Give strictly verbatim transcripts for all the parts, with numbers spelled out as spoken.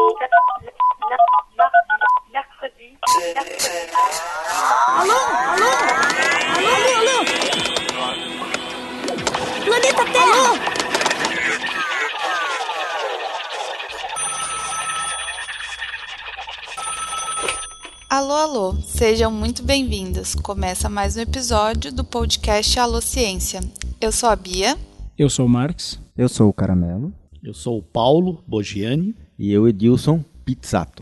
Alô? Alô? Alô? Alô? Planeta Terra! Alô, alô, sejam muito bem-vindos. Começa mais um episódio do podcast Alô Ciência. Eu sou a Bia. Eu sou o Marx. Eu sou o Caramelo. Eu sou o Paulo Bogiani. E eu, Edilson Pizzato.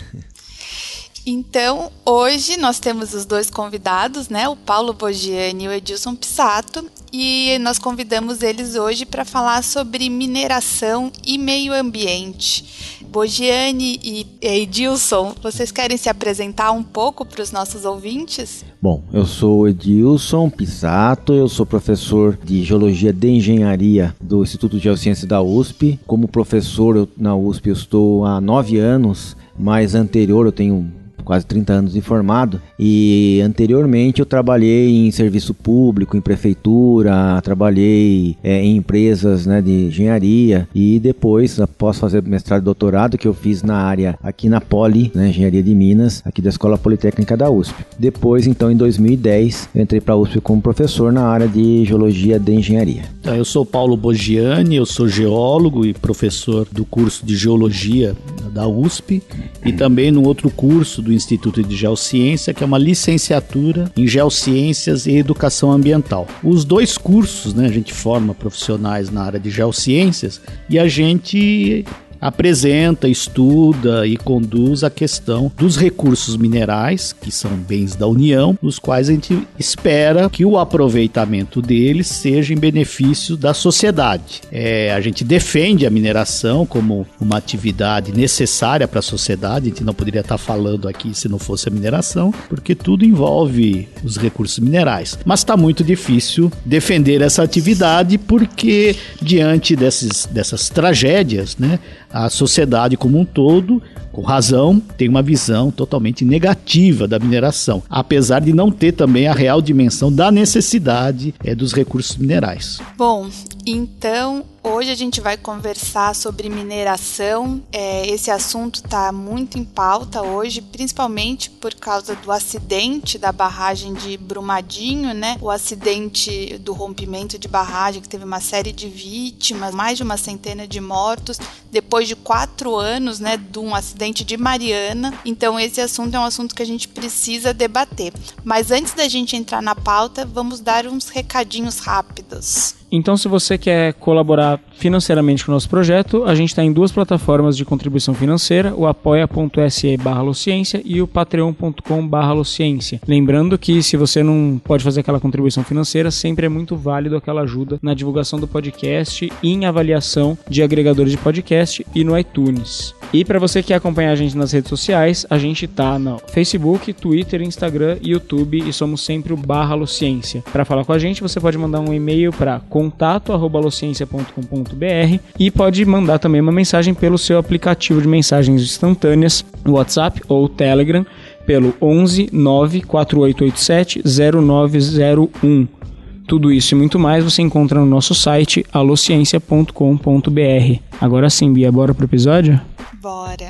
Então, hoje nós temos os dois convidados, né? O Paulo Bogiani e o Edilson Pizzato. E nós convidamos eles hoje para falar sobre mineração e meio ambiente. Bogiani e Edilson, vocês querem se apresentar um pouco para os nossos ouvintes? Bom, eu sou o Edilson Pizzato, eu sou professor de Geologia de Engenharia do Instituto de Geociências da U S P. Como professor eu, na U S P eu estou há nove anos, mas anterior eu tenho quase trinta anos de formado, e anteriormente eu trabalhei em serviço público, em prefeitura, trabalhei é, em empresas, né, de engenharia, e depois, após fazer mestrado e doutorado, que eu fiz na área aqui na Poli, né, Engenharia de Minas, aqui da Escola Politécnica da U S P. Depois, então, em dois mil e dez, eu entrei para a U S P como professor na área de Geologia de Engenharia. Então, eu sou Paulo Bogiani, eu sou geólogo e professor do curso de Geologia da U S P, e também no outro curso do Instituto de Geociência, que é uma licenciatura em Geociências e Educação Ambiental. Os dois cursos, né, a gente forma profissionais na área de Geociências e a gente apresenta, estuda e conduz a questão dos recursos minerais, que são bens da União, nos quais a gente espera que o aproveitamento deles seja em benefício da sociedade. É, a gente defende a mineração como uma atividade necessária para a sociedade, a gente não poderia estar falando aqui se não fosse a mineração, porque tudo envolve os recursos minerais. Mas está muito difícil defender essa atividade porque, diante desses, dessas tragédias, né, a sociedade como um todo, com razão, tem uma visão totalmente negativa da mineração, apesar de não ter também a real dimensão da necessidade é, dos recursos minerais. Bom, então hoje a gente vai conversar sobre mineração. É, esse assunto está muito em pauta hoje, principalmente por causa do acidente da barragem de Brumadinho, né? O acidente do rompimento de barragem, que teve uma série de vítimas, mais de uma centena de mortos, depois de quatro anos, né, de um acidente de Mariana. Então esse assunto é um assunto que a gente precisa debater. Mas antes da gente entrar na pauta, vamos dar uns recadinhos rápidos. Então, se você quer colaborar financeiramente com o nosso projeto, a gente está em duas plataformas de contribuição financeira, o apoia.se barra Alociência e o patreon.com barra Alociência. Lembrando que se você não pode fazer aquela contribuição financeira, sempre é muito válido aquela ajuda na divulgação do podcast e em avaliação de agregadores de podcast e no iTunes. E para você que quer acompanhar a gente nas redes sociais, a gente tá no Facebook, Twitter, Instagram e YouTube e somos sempre o barra Alociência. Para falar com a gente, você pode mandar um e-mail para contato arroba alociência ponto com ponto b r e pode mandar também uma mensagem pelo seu aplicativo de mensagens instantâneas, WhatsApp ou Telegram, pelo onze nove quatro oito oito sete zero nove zero um. Tudo isso e muito mais você encontra no nosso site alociência ponto com ponto b r. Agora sim, Bia, bora pro episódio? Bora!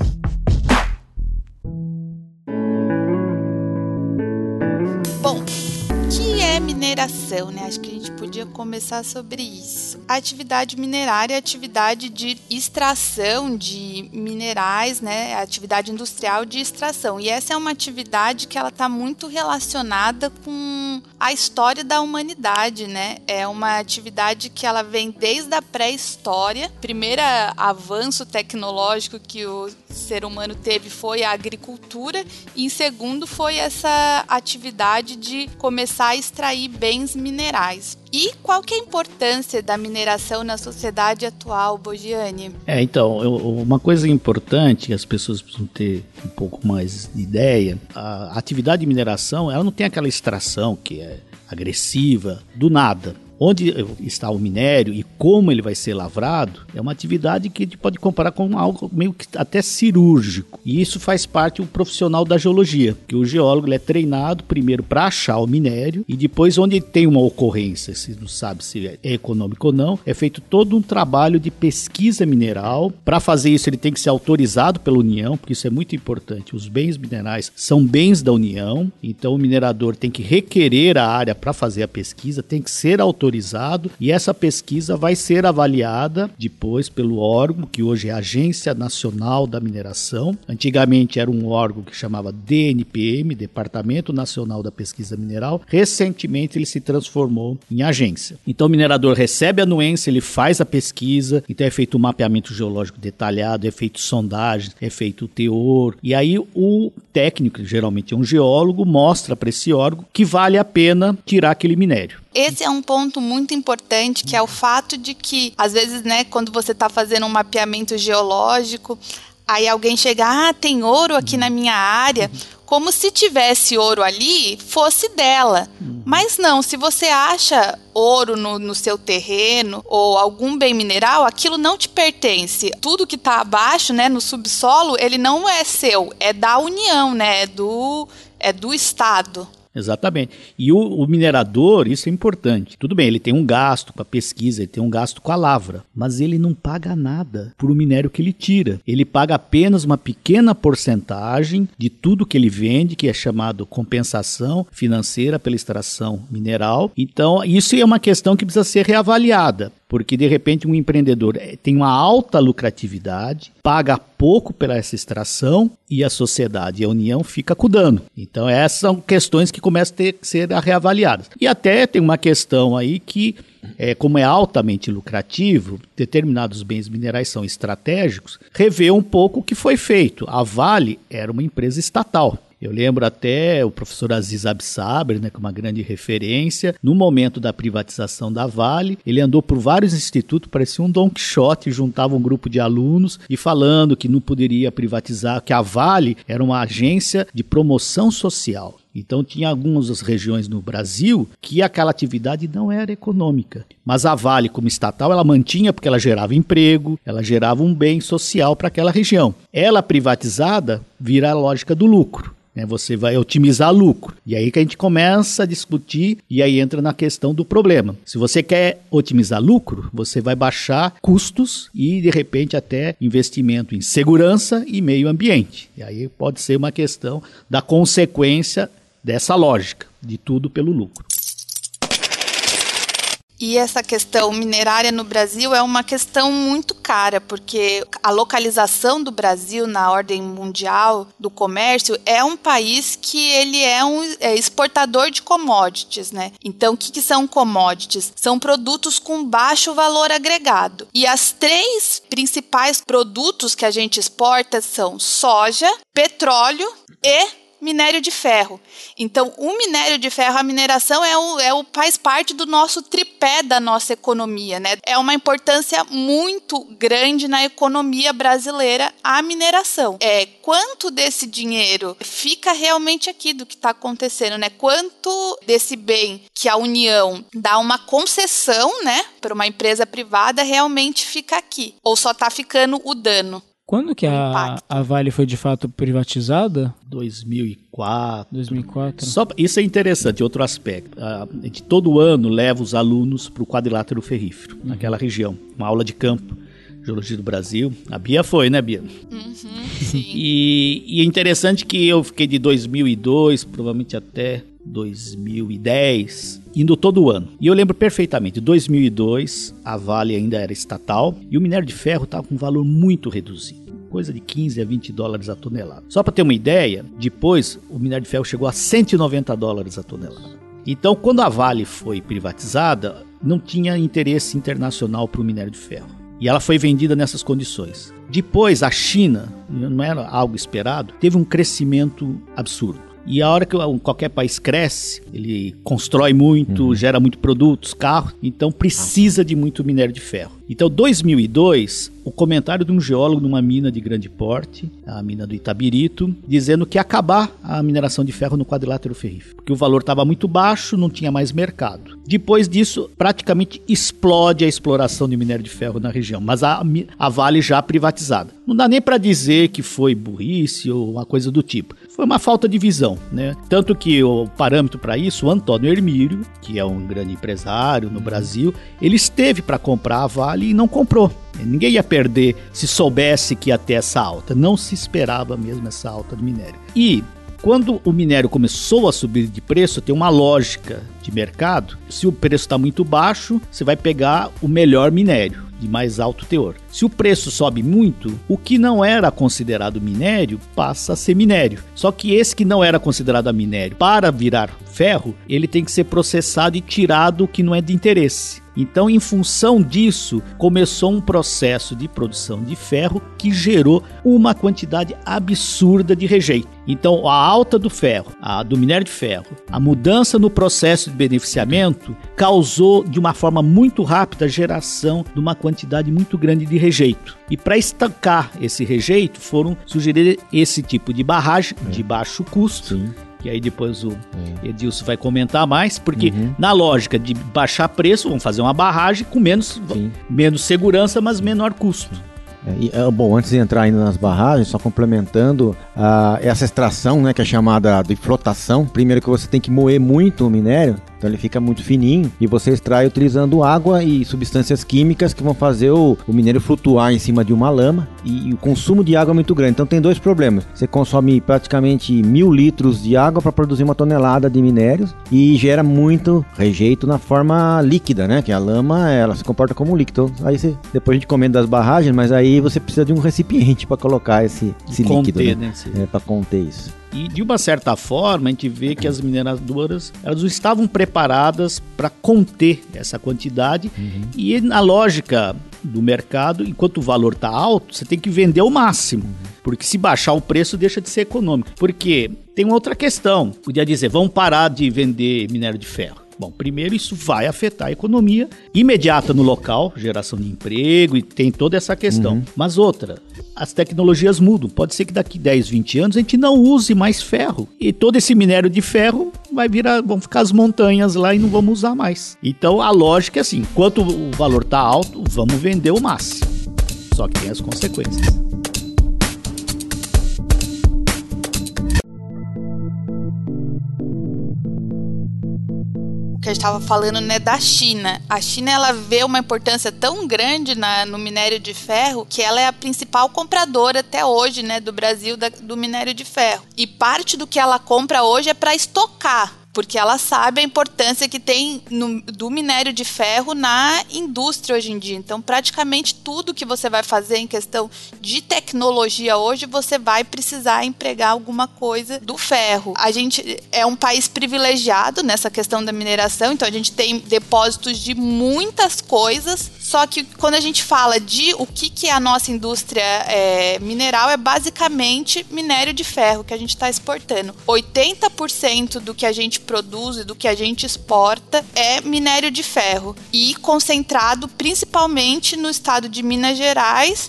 Bom, o que é mineração, né? Acho que a gente podia começar sobre isso. A atividade minerária é a atividade de extração de minerais, né? A atividade industrial de extração. E essa é uma atividade que ela está muito relacionada com a história da humanidade, né? É uma atividade que ela vem desde a pré-história. O primeiro avanço tecnológico que o ser humano teve foi a agricultura e em segundo foi essa atividade de começar a extrair bens minerais. E qual que é a importância da mineração na sociedade atual, Bogiani? É, então, eu, uma coisa importante que as pessoas precisam ter um pouco mais de ideia, a atividade de mineração, ela não tem aquela extração que é agressiva do nada. onde está o minério e como ele vai ser lavrado, é uma atividade que a gente pode comparar com algo meio que até cirúrgico. E isso faz parte do profissional da geologia, que o geólogo ele é treinado primeiro para achar o minério e depois onde tem uma ocorrência, se não sabe se é econômico ou não, é feito todo um trabalho de pesquisa mineral. Para fazer isso ele tem que ser autorizado pela União, porque isso é muito importante. Os bens minerais são bens da União, então o minerador tem que requerer a área para fazer a pesquisa, tem que ser autorizado e essa pesquisa vai ser avaliada depois pelo órgão, que hoje é a Agência Nacional da Mineração. Antigamente era um órgão que chamava D N P M, Departamento Nacional da Pesquisa Mineral. Recentemente ele se transformou em agência. Então o minerador recebe a anuência, ele faz a pesquisa, então é feito um mapeamento geológico detalhado, é feito sondagem, é feito o teor, e aí o técnico, que geralmente é um geólogo, mostra para esse órgão que vale a pena tirar aquele minério. Esse é um ponto muito importante, que é o fato de que, às vezes, né, quando você está fazendo um mapeamento geológico, aí alguém chega, ah, tem ouro aqui na minha área, como se tivesse ouro ali, fosse dela. Mas não, se você acha ouro no, no seu terreno ou algum bem mineral, aquilo não te pertence. Tudo que está abaixo, né, no subsolo, ele não é seu, é da União, né, é do, é do Estado. Exatamente. E o, o minerador, isso é importante. Tudo bem, ele tem um gasto com a pesquisa, ele tem um gasto com a lavra, mas ele não paga nada por o minério que ele tira. Ele paga apenas uma pequena porcentagem de tudo que ele vende, que é chamado compensação financeira pela extração mineral. Então, isso é uma questão que precisa ser reavaliada. Porque, de repente, um empreendedor tem uma alta lucratividade, paga pouco pela essa extração e a sociedade e a União fica com dano. Então, essas são questões que começam a ter que ser reavaliadas. E até tem uma questão aí que, é, como é altamente lucrativo, determinados bens minerais são estratégicos, rever um pouco o que foi feito. A Vale era uma empresa estatal. Eu lembro até o professor Aziz Absaber, né, com uma grande referência, no momento da privatização da Vale, ele andou por vários institutos, parecia um Don Quixote, juntava um grupo de alunos e falando que não poderia privatizar, que a Vale era uma agência de promoção social. Então tinha algumas regiões no Brasil que aquela atividade não era econômica. Mas a Vale, como estatal, ela mantinha porque ela gerava emprego, ela gerava um bem social para aquela região. Ela privatizada vira a lógica do lucro. Né, você vai otimizar lucro. E aí que a gente começa a discutir e aí entra na questão do problema. Se você quer otimizar lucro, você vai baixar custos e, de repente, até investimento em segurança e meio ambiente. E aí pode ser uma questão da consequência dessa lógica, de tudo pelo lucro. E essa questão minerária no Brasil é uma questão muito cara, porque a localização do Brasil na ordem mundial do comércio é um país que ele é um é exportador de commodities, né? Então, o que, que são commodities? São produtos com baixo valor agregado. E as três principais produtos que a gente exporta são soja, petróleo e minério de ferro. Então, o minério de ferro, a mineração é o, é o, faz parte do nosso tripé da nossa economia, né? É uma importância muito grande na economia brasileira a mineração. É, quanto desse dinheiro fica realmente aqui do que está acontecendo, né? Quanto desse bem que a União dá uma concessão, né, para uma empresa privada realmente fica aqui? Ou só está ficando o dano? Quando que a, a Vale foi de fato privatizada? dois mil e quatro. dois mil e quatro. Só, isso é interessante, outro aspecto. A gente todo ano leva os alunos para o quadrilátero ferrífero, uhum. naquela região. Uma aula de campo, Geologia do Brasil. A Bia foi, né, Bia? Uhum, sim. E, e é interessante que eu fiquei de dois mil e dois, provavelmente até dois mil e dez, indo todo ano. E eu lembro perfeitamente, em dois mil e dois, a Vale ainda era estatal e o minério de ferro estava com um valor muito reduzido. Coisa de quinze a vinte dólares a tonelada. Só para ter uma ideia, depois o minério de ferro chegou a cento e noventa dólares a tonelada. Então, quando a Vale foi privatizada, não tinha interesse internacional para o minério de ferro. E ela foi vendida nessas condições. Depois, a China, não era algo esperado, teve um crescimento absurdo. E a hora que qualquer país cresce, ele constrói muito, uhum. gera muito produtos, carros, então precisa de muito minério de ferro. Então, dois mil e dois, o comentário de um geólogo numa mina de grande porte, a mina do Itabirito, dizendo que ia acabar a mineração de ferro no quadrilátero ferrífero, porque o valor estava muito baixo, não tinha mais mercado. Depois disso, praticamente explode a exploração de minério de ferro na região, mas a, a Vale já privatizada. Não dá nem para dizer que foi burrice ou uma coisa do tipo. Foi uma falta de visão, né? Tanto que o parâmetro para isso, o Antônio Hermílio, que é um grande empresário no Brasil, ele esteve para comprar a Vale e não comprou. Ninguém ia perder se soubesse que ia ter essa alta. Não se esperava mesmo essa alta do minério. E quando o minério começou a subir de preço, tem uma lógica de mercado. Se o preço está muito baixo, você vai pegar o melhor minério, de mais alto teor. Se o preço sobe muito, o que não era considerado minério passa a ser minério. Só que esse que não era considerado minério, para virar ferro, ele tem que ser processado e tirado o que não é de interesse. Então, em função disso, começou um processo de produção de ferro que gerou uma quantidade absurda de rejeito. Então, a alta do ferro, a do minério de ferro, a mudança no processo de beneficiamento causou de uma forma muito rápida a geração de uma quantidade muito grande de rejeito. E para estancar esse rejeito, foram sugerir esse tipo de barragem é. de baixo custo. Sim. Que aí depois o Edilson vai comentar mais, porque uhum. na lógica de baixar preço, vamos fazer uma barragem com menos, menos segurança, mas menor custo. É, e, é, bom, antes de entrar ainda nas barragens, só complementando, uh, essa extração, né, que é chamada de flotação, primeiro que você tem que moer muito o minério, então ele fica muito fininho, e você extrai utilizando água e substâncias químicas que vão fazer o, o minério flutuar em cima de uma lama, e, e o consumo de água é muito grande. Então tem dois problemas: você consome praticamente mil litros de água para produzir uma tonelada de minérios, e gera muito rejeito na forma líquida, né, que a lama, ela se comporta como um líquido. Então, aí você, depois a gente comenta das barragens, mas aí você precisa de um recipiente para colocar esse, esse líquido, conter, né? né? É, para conter isso. E de uma certa forma a gente vê que as mineradoras elas não estavam preparadas para conter essa quantidade. Uhum. E na lógica do mercado, enquanto o valor está alto, você tem que vender o máximo. Uhum. Porque se baixar o preço deixa de ser econômico. Porque tem uma outra questão. Podia dizer, vamos parar de vender minério de ferro. Bom, primeiro isso vai afetar a economia imediata no local, geração de emprego e tem toda essa questão. Uhum. Mas outra, as tecnologias mudam. Pode ser que daqui dez, vinte anos a gente não use mais ferro. E todo esse minério de ferro vai virar, vão ficar as montanhas lá e não vamos usar mais. Então a lógica é assim, enquanto o valor está alto, vamos vender o máximo. Só que tem as consequências. Que a gente estava falando, né, da China. A China, ela vê uma importância tão grande na, no minério de ferro que ela é a principal compradora até hoje, né, do Brasil da, do minério de ferro. E parte do que ela compra hoje é para estocar, porque ela sabe a importância que tem no, do minério de ferro na indústria hoje em dia. Então, praticamente tudo que você vai fazer em questão de tecnologia hoje, você vai precisar empregar alguma coisa do ferro. A gente é um país privilegiado nessa questão da mineração, então a gente tem depósitos de muitas coisas, só que quando a gente fala de o que, que é a nossa indústria é, mineral, é basicamente minério de ferro que a gente está exportando. oitenta por cento do que a gente produz e do que a gente exporta é minério de ferro e concentrado principalmente no estado de Minas Gerais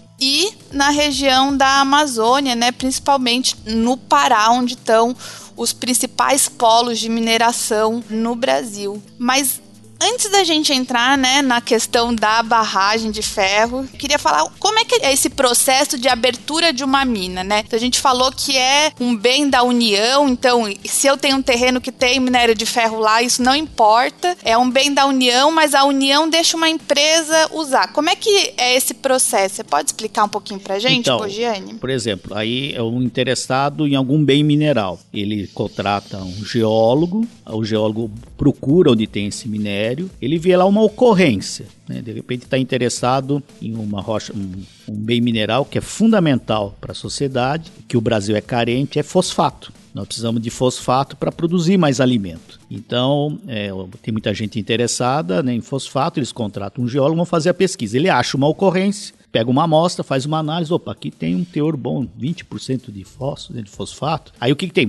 e na região da Amazônia, né, principalmente no Pará, onde estão os principais polos de mineração no Brasil. Mas antes da gente entrar, né, na questão da barragem de ferro, eu queria falar como é que é esse processo de abertura de uma mina, né? Então, a gente falou que é um bem da União, então se eu tenho um terreno que tem minério de ferro lá, isso não importa, é um bem da União, mas a União deixa uma empresa usar. Como é que é esse processo? Você pode explicar um pouquinho pra gente, então, Bogiani? Por exemplo, aí é um interessado em algum bem mineral. Ele contrata um geólogo, o geólogo procura onde tem esse minério, ele vê lá uma ocorrência, né? De repente está interessado em uma rocha, um, um bem mineral que é fundamental para a sociedade, que o Brasil é carente, é fosfato. Nós precisamos de fosfato para produzir mais alimento. Então, é, tem muita gente interessada, né, em fosfato, eles contratam um geólogo, vão fazer a pesquisa. Ele acha uma ocorrência, pega uma amostra, faz uma análise, opa, aqui tem um teor bom, vinte por cento de fósforo, de fosfato. Aí o que, que tem?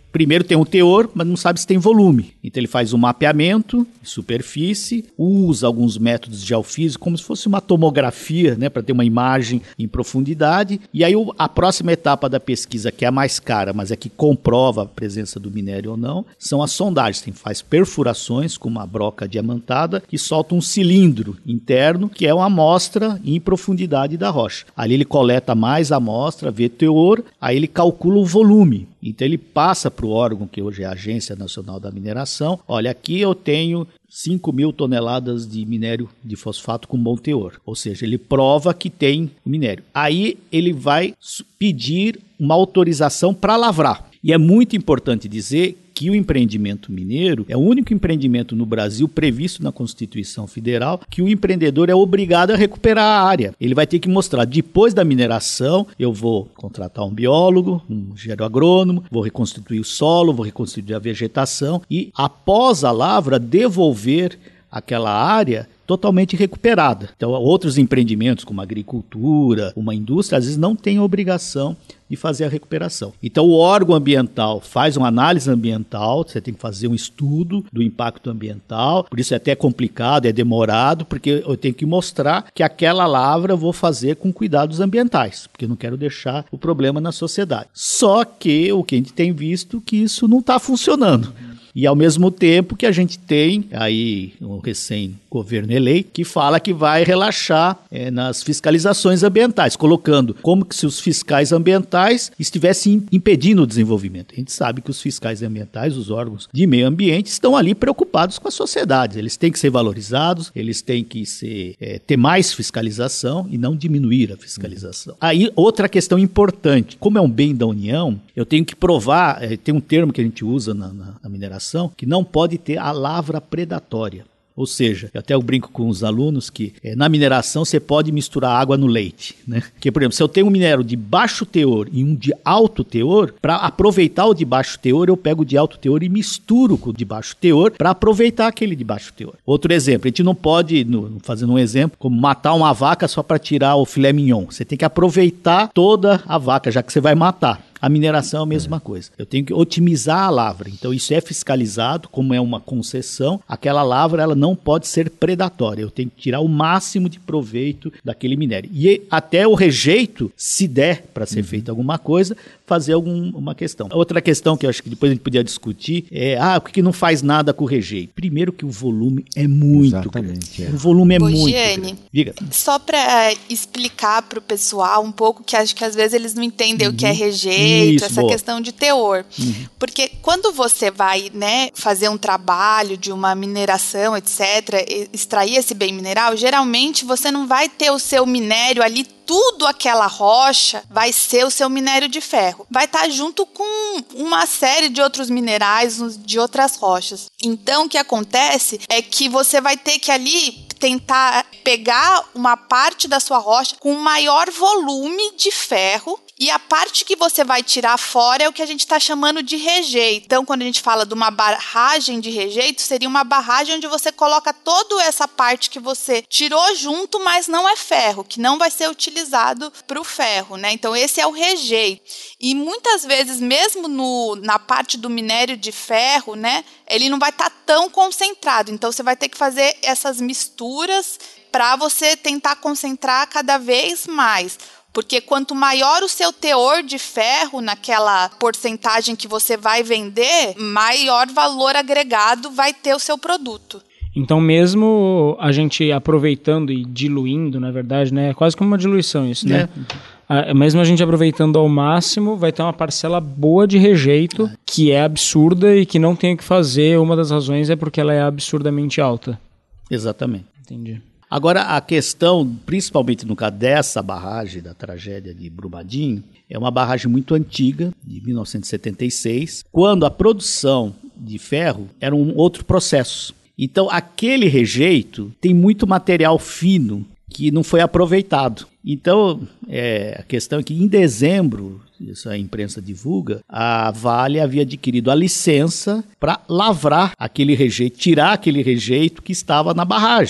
primeiro tem um teor, mas não sabe se tem volume. Então ele faz um mapeamento de superfície, usa alguns métodos geofísicos, como se fosse uma tomografia, né, para ter uma imagem em profundidade. E aí a próxima etapa da pesquisa, que é a mais cara, mas é que comprova a presença do minério ou não, são as sondagens. Tem, faz perfurações com uma broca diamantada que solta um cilindro interno, que é uma amostra em profundidade da rocha. Ali ele coleta mais amostra, vê teor, aí ele calcula o volume. Então ele passa para o órgão, que hoje é a Agência Nacional da Mineração. Olha, aqui eu tenho cinco mil toneladas de minério de fosfato com bom teor. Ou seja, ele prova que tem minério. Aí ele vai pedir uma autorização para lavrar. E é muito importante dizer que o empreendimento mineiro é o único empreendimento no Brasil previsto na Constituição Federal que o empreendedor é obrigado a recuperar a área. Ele vai ter que mostrar, depois da mineração, eu vou contratar um biólogo, um engenheiro agrônomo, vou reconstituir o solo, vou reconstituir a vegetação e, após a lavra, devolver aquela área totalmente recuperada. Então, outros empreendimentos, como a agricultura, uma indústria, às vezes não têm a obrigação de fazer a recuperação. Então, o órgão ambiental faz uma análise ambiental, você tem que fazer um estudo do impacto ambiental, por isso é até complicado, é demorado, porque eu tenho que mostrar que aquela lavra eu vou fazer com cuidados ambientais, porque eu não quero deixar o problema na sociedade. Só que o que a gente tem visto que isso não está funcionando. E ao mesmo tempo que a gente tem aí um recém-governo eleito que fala que vai relaxar é, nas fiscalizações ambientais, colocando como que se os fiscais ambientais estivessem impedindo o desenvolvimento. A gente sabe que os fiscais ambientais, os órgãos de meio ambiente, estão ali preocupados com a sociedade. Eles têm que ser valorizados, eles têm que ser, é, ter mais fiscalização e não diminuir a fiscalização. Aí, outra questão importante, como é um bem da União, eu tenho que provar, é, tem um termo que a gente usa na, na, na mineração, que não pode ter a lavra predatória. Ou seja, eu até eu brinco com os alunos que é, na mineração você pode misturar água no leite, né? Porque, por exemplo, se eu tenho um minério de baixo teor e um de alto teor, para aproveitar o de baixo teor, eu pego o de alto teor e misturo com o de baixo teor para aproveitar aquele de baixo teor. Outro exemplo, a gente não pode, no, fazendo um exemplo, como matar uma vaca só para tirar o filé mignon. Você tem que aproveitar toda a vaca, já que você vai matar. A mineração é a mesma coisa. Eu tenho que otimizar a lavra. Então isso é fiscalizado, como é uma concessão. Aquela lavra ela não pode ser predatória. Eu tenho que tirar o máximo de proveito daquele minério. E até o rejeito, se der para ser feita alguma coisa, fazer alguma questão. Outra questão que eu acho que depois a gente podia discutir é, ah, por que não faz nada com o rejeito? Primeiro que o volume é muito Exatamente, grande. É. O volume é Ô, muito Giane, grande. Diga. Só para explicar para o pessoal um pouco, que acho que às vezes eles não entendem uhum. o que é rejeito, Isso, essa boa. questão de teor. Uhum. Porque quando você vai, né, fazer um trabalho de uma mineração, etcétera, extrair esse bem mineral, geralmente você não vai ter o seu minério ali, tudo aquela rocha vai ser o seu minério de ferro. Vai estar junto com uma série de outros minerais, de outras rochas. Então, o que acontece é que você vai ter que ali tentar pegar uma parte da sua rocha com maior volume de ferro, e a parte que você vai tirar fora é o que a gente está chamando de rejeito. Então, quando a gente fala de uma barragem de rejeito, seria uma barragem onde você coloca toda essa parte que você tirou junto, mas não é ferro, que não vai ser utilizado para o ferro, né? Então, esse é o rejeito. E muitas vezes, mesmo no, na parte do minério de ferro, né, ele não vai estar tá tão concentrado. Então, você vai ter que fazer essas misturas para você tentar concentrar cada vez mais. Porque quanto maior o seu teor de ferro naquela porcentagem que você vai vender, maior valor agregado vai ter o seu produto. Então, mesmo a gente aproveitando e diluindo, na verdade, né, é quase como uma diluição isso, né? É. Mesmo a gente aproveitando ao máximo, vai ter uma parcela boa de rejeito, que é absurda e que não tem o que fazer. Uma das razões é porque ela é absurdamente alta. Exatamente. Entendi. Agora, a questão, principalmente no caso dessa barragem, da tragédia de Brumadinho, é uma barragem muito antiga, de mil novecentos e setenta e seis, quando a produção de ferro era um outro processo. Então, aquele rejeito tem muito material fino que não foi aproveitado. Então, é, a questão é que em dezembro, isso a imprensa divulga, a Vale havia adquirido a licença para lavrar aquele rejeito, tirar aquele rejeito que estava na barragem.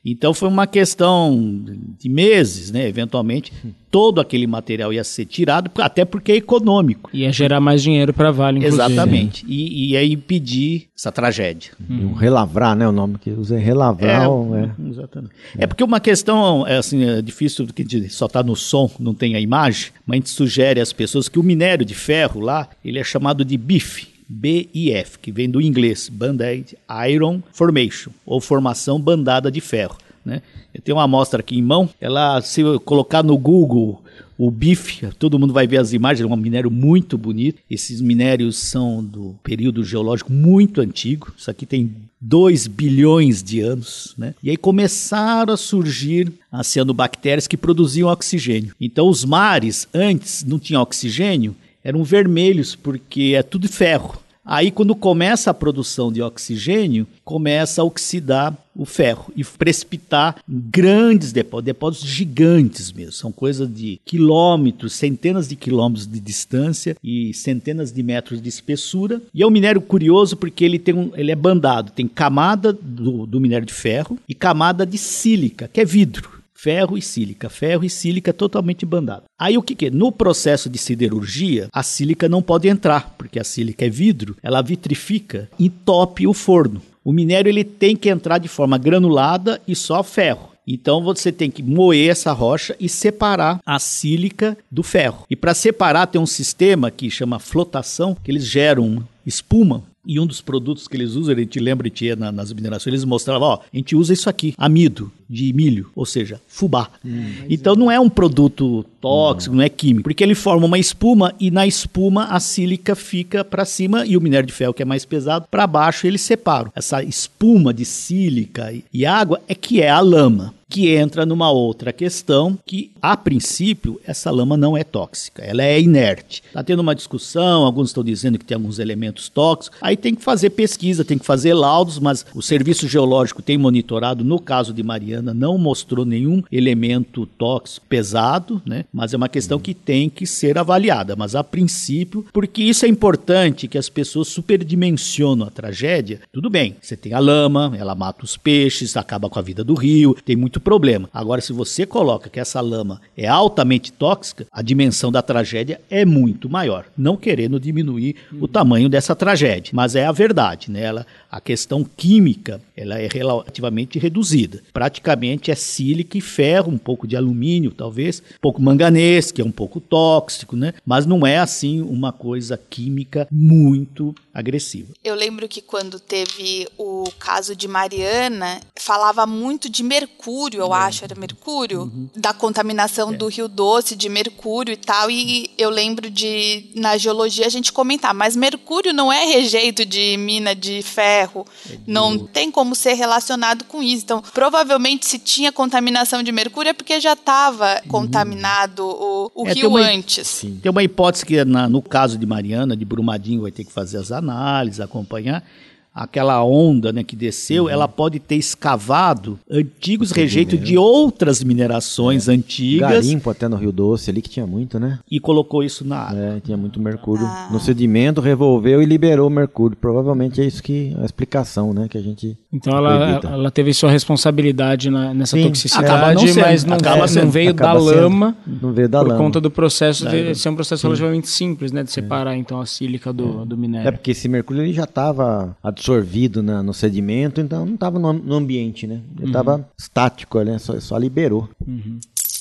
Então foi uma questão de meses, né? Eventualmente, todo aquele material ia ser tirado, até porque é econômico. Ia gerar mais dinheiro para a Vale, inclusive. Exatamente. E ia impedir essa tragédia. Hum. Relavrar, né? O nome que usa é relavrar. É, é. Exatamente. É. é porque uma questão, é, assim, é difícil, que a gente só está no som, não tem a imagem, mas a gente sugere às pessoas que o minério de ferro lá, ele é chamado de B I F. B I F, que vem do inglês, Band-Aid Iron Formation, ou formação bandada de ferro, né? Eu tenho uma amostra aqui em mão, ela, se eu colocar no Google o B I F, todo mundo vai ver as imagens, é um minério muito bonito. Esses minérios são do período geológico muito antigo, isso aqui tem dois bilhões de anos, né? E aí começaram a surgir as cianobactérias que produziam oxigênio. Então os mares, antes não tinham oxigênio, eram vermelhos, porque é tudo ferro. Aí, quando começa a produção de oxigênio, começa a oxidar o ferro e precipitar grandes depósitos, depósitos gigantes mesmo. São coisas de quilômetros, centenas de quilômetros de distância e centenas de metros de espessura. E é um minério curioso porque ele, tem um, ele é bandado. Tem camada do, do minério de ferro e camada de sílica, que é vidro. Ferro e sílica, ferro e sílica totalmente bandado. Aí o que que é? No processo de siderurgia, a sílica não pode entrar, porque a sílica é vidro, ela vitrifica, entope o forno. O minério ele tem que entrar de forma granulada e só ferro. Então você tem que moer essa rocha e separar a sílica do ferro. E para separar tem um sistema que chama flotação, que eles geram espuma. E um dos produtos que eles usam, a gente lembra que tinha na, nas minerações, eles mostravam, ó, a gente usa isso aqui, amido de milho, ou seja, fubá. Hum, então não é um produto tóxico, não. não é químico, porque ele forma uma espuma e na espuma a sílica fica para cima e o minério de ferro, que é mais pesado, para baixo eles separam. Essa espuma de sílica e água é que é a lama, que entra numa outra questão que, a princípio, essa lama não é tóxica, ela é inerte. Está tendo uma discussão, alguns estão dizendo que tem alguns elementos tóxicos, aí tem que fazer pesquisa, tem que fazer laudos, mas o Serviço Geológico tem monitorado, no caso de Mariana, não mostrou nenhum elemento tóxico pesado, né? Mas é uma questão que tem que ser avaliada, mas a princípio, porque isso é importante, que as pessoas superdimensionam a tragédia. Tudo bem, você tem a lama, ela mata os peixes, acaba com a vida do rio, tem muito problema. Agora, se você coloca que essa lama é altamente tóxica, a dimensão da tragédia é muito maior, não querendo diminuir uhum. o tamanho dessa tragédia, mas é a verdade, né? Ela, a questão química, ela é relativamente reduzida. Praticamente é sílica e ferro, um pouco de alumínio, talvez, um pouco manganês, que é um pouco tóxico, né? Mas não é, assim, uma coisa química muito agressiva. Eu lembro que quando teve o caso de Mariana, falava muito de mercúrio, eu é. acho, era mercúrio, uhum. da contaminação é. do Rio Doce, de mercúrio e tal, e eu lembro de, na geologia, a gente comentar, mas mercúrio não é rejeito de mina de ferro, é de... não tem como ser relacionado com isso. Então, provavelmente, se tinha contaminação de mercúrio, é porque já estava uhum. contaminado o, o é, rio uma, antes. Sim. Tem uma hipótese que, na, no caso de Mariana, de Brumadinho, vai ter que fazer as análises, acompanhar. Aquela onda, né, que desceu, uhum. ela pode ter escavado antigos rejeitos de outras minerações é. antigas. Garimpo até no Rio Doce ali, que tinha muito, né? E colocou isso na água. É, tinha muito mercúrio. Ah. No sedimento, revolveu e liberou mercúrio. Provavelmente é isso que a explicação, né, que a gente Então ela, ela teve sua responsabilidade na, nessa Sim. toxicidade, não sendo, mas não, é, sendo, não veio da lama, não veio da por lama. conta do processo da de ser um processo Sim. relativamente simples, né, de separar é. então a sílica do, é. do minério. É porque esse mercúrio ele já estava absorvido na, no sedimento, então não estava no, no ambiente, né? Ele estava uhum. estático, né? Só, só liberou. Uhum.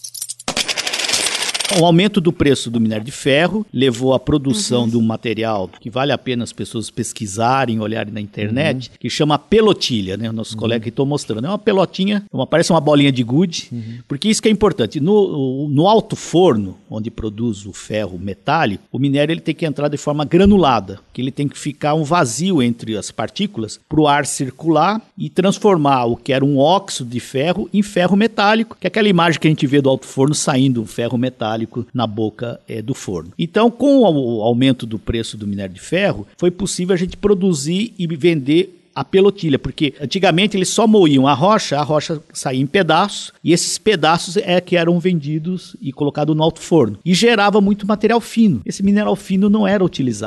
O aumento do preço do minério de ferro levou à produção uhum. de um material que vale a pena as pessoas pesquisarem, olharem na internet, uhum. que chama pelotilha, né? O nosso uhum. colega que estou mostrando. É uma pelotinha, uma, parece uma bolinha de gude, uhum. porque isso que é importante. No, no alto forno, onde produz o ferro metálico, o minério ele tem que entrar de forma granulada, que ele tem que ficar um vazio entre as partículas para o ar circular e transformar o que era um óxido de ferro em ferro metálico, que é aquela imagem que a gente vê do alto forno saindo o ferro metálico na boca é, do forno. Então, com o aumento do preço do minério de ferro, foi possível a gente produzir e vender a pelotilha, porque antigamente eles só moíam a rocha, a rocha saía em pedaços, e esses pedaços é que eram vendidos e colocados no alto forno, e gerava muito material fino. Esse mineral fino não era utilizado.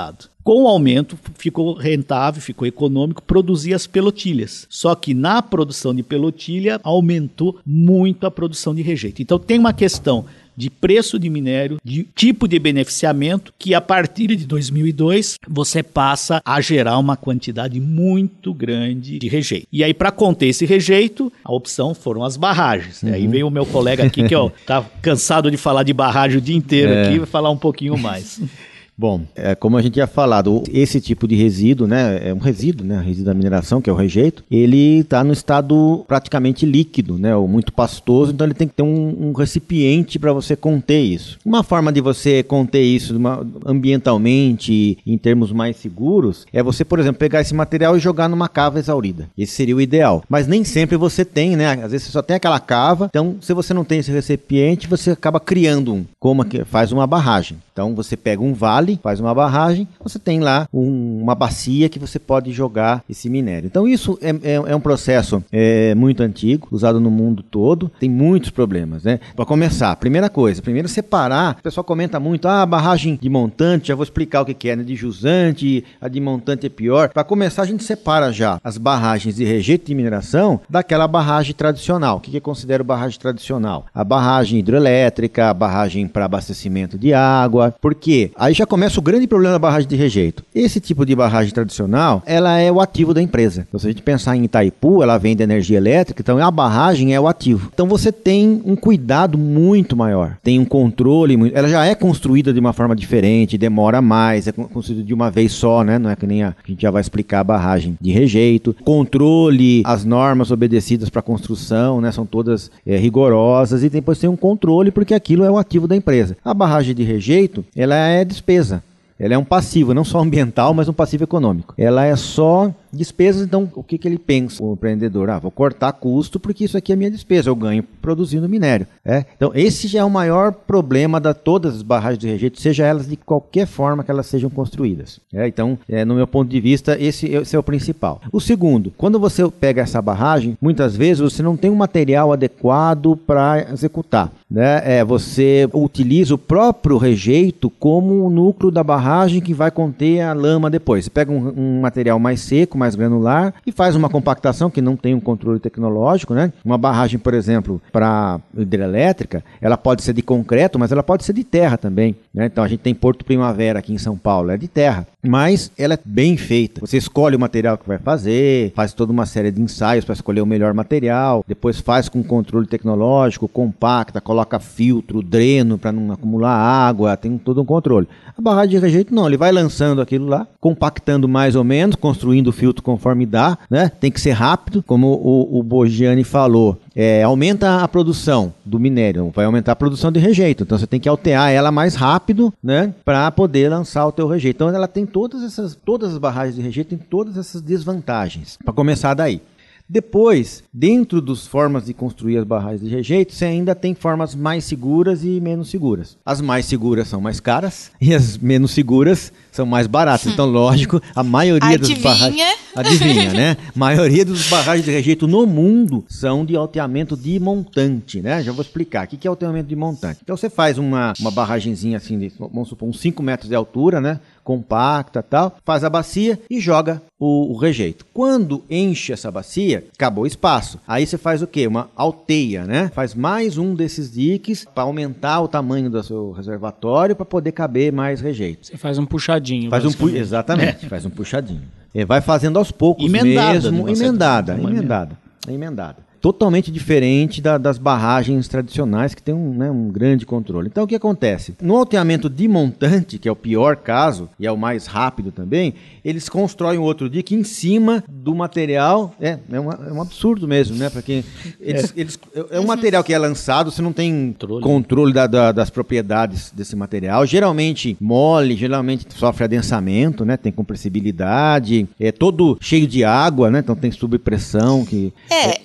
Com o aumento, ficou rentável, ficou econômico produzir as pelotilhas. Só que na produção de pelotilha aumentou muito a produção de rejeito. Então tem uma questão de preço de minério, de tipo de beneficiamento, que a partir de dois mil e dois você passa a gerar uma quantidade muito grande de rejeito. E aí, para conter esse rejeito, a opção foram as barragens. Uhum. Aí veio o meu colega aqui, que ó, tá cansado de falar de barragem o dia inteiro é. aqui, vai falar um pouquinho mais. Bom, é, como a gente tinha falado, esse tipo de resíduo, né, é um resíduo, né, resíduo da mineração, que é o rejeito, ele está no estado praticamente líquido, né, ou muito pastoso, então ele tem que ter um, um recipiente para você conter isso. Uma forma de você conter isso uma, ambientalmente, em termos mais seguros, é você, por exemplo, pegar esse material e jogar numa cava exaurida. Esse seria o ideal. Mas nem sempre você tem, né, às vezes você só tem aquela cava, então se você não tem esse recipiente, você acaba criando um, como que faz uma barragem. Então você pega um vale, faz uma barragem, você tem lá um, uma bacia que você pode jogar esse minério. Então isso é, é, é um processo é, muito antigo, usado no mundo todo, tem muitos problemas, né? Para começar, primeira coisa, primeiro separar, o pessoal comenta muito, ah, barragem de montante, já vou explicar o que, que é, né? De jusante, a de montante é pior. Para começar, a gente separa já as barragens de rejeito de mineração daquela barragem tradicional. O que, que eu considero barragem tradicional? A barragem hidrelétrica, a barragem para abastecimento de água, porque aí já começa o grande problema da barragem de rejeito. Esse tipo de barragem tradicional, ela é o ativo da empresa. Então, se a gente pensar em Itaipu, ela vende energia elétrica, então a barragem é o ativo. Então você tem um cuidado muito maior, tem um controle, muito... ela já é construída de uma forma diferente, demora mais, é construída de uma vez só, né? Não é que nem a, a gente já vai explicar a barragem de rejeito. Controle, as normas obedecidas para construção, né? São todas é, rigorosas, e depois tem um controle porque aquilo é o ativo da empresa. A barragem de rejeito, ela é despesa. Ela é um passivo, não só ambiental, mas um passivo econômico. Ela é só despesas, então o que, que ele pensa, o empreendedor? Ah, vou cortar custo porque isso aqui é minha despesa, eu ganho produzindo minério. É? Então esse já é o maior problema de todas as barragens de rejeito, seja elas de qualquer forma que elas sejam construídas. É? Então, é, no meu ponto de vista, esse, esse é o principal. O segundo, quando você pega essa barragem, muitas vezes você não tem um material adequado para executar. Né? É, você utiliza o próprio rejeito como o núcleo da barragem que vai conter a lama depois. Você pega um, um material mais seco, mais granular, e faz uma compactação que não tem um controle tecnológico, né? Uma barragem, por exemplo, para hidrelétrica, ela pode ser de concreto, mas ela pode ser de terra também, né? Então a gente tem Porto Primavera aqui em São Paulo, é de terra, mas ela é bem feita. Você escolhe o material que vai fazer, faz toda uma série de ensaios para escolher o melhor material, depois faz com controle tecnológico, compacta, coloca filtro, dreno para não acumular água, tem todo um controle. A barragem de rejeito não, ele vai lançando aquilo lá, compactando mais ou menos, construindo o filtro conforme dá, né? Tem que ser rápido, como o, o Bogiani falou, é, aumenta a produção do minério, vai aumentar a produção de rejeito, então você tem que alterar ela mais rápido, né? Para poder lançar o teu rejeito. Então ela tem todas essas, todas as barragens de rejeito, tem todas essas desvantagens, para começar daí. Depois, dentro das formas de construir as barragens de rejeito, você ainda tem formas mais seguras e menos seguras. As mais seguras são mais caras e as menos seguras são mais baratas. Hum. Então, lógico, a maioria Adivinha. das barragens... Adivinha, né? A maioria das barragens de rejeito no mundo são de alteamento de montante, né? Já vou explicar. O que é alteamento de montante? Então, você faz uma, uma barragenzinha assim, de, vamos supor, uns cinco metros de altura, né? Compacta e tal, faz a bacia e joga o, o rejeito. Quando enche essa bacia, acabou o espaço. Aí você faz o quê? Uma alteia, né? Faz mais um desses diques para aumentar o tamanho do seu reservatório para poder caber mais rejeito. Você faz um puxadinho. Faz um pu- Exatamente, é. faz um puxadinho. É, vai fazendo aos poucos emendada, mesmo. Emendada, emendada, emendada. Totalmente diferente da, das barragens tradicionais que tem um, né, um grande controle. Então o que acontece? No alteamento de montante, que é o pior caso e é o mais rápido também, eles constroem um outro dique em cima do material. É, é, uma, é um absurdo mesmo, né? Porque eles, é. Eles, é um material que é lançado, você não tem controle, controle da, da, das propriedades desse material. Geralmente mole, geralmente sofre adensamento, né? Tem compressibilidade, é todo cheio de água, né? Então tem subpressão. Que, é, é, é uma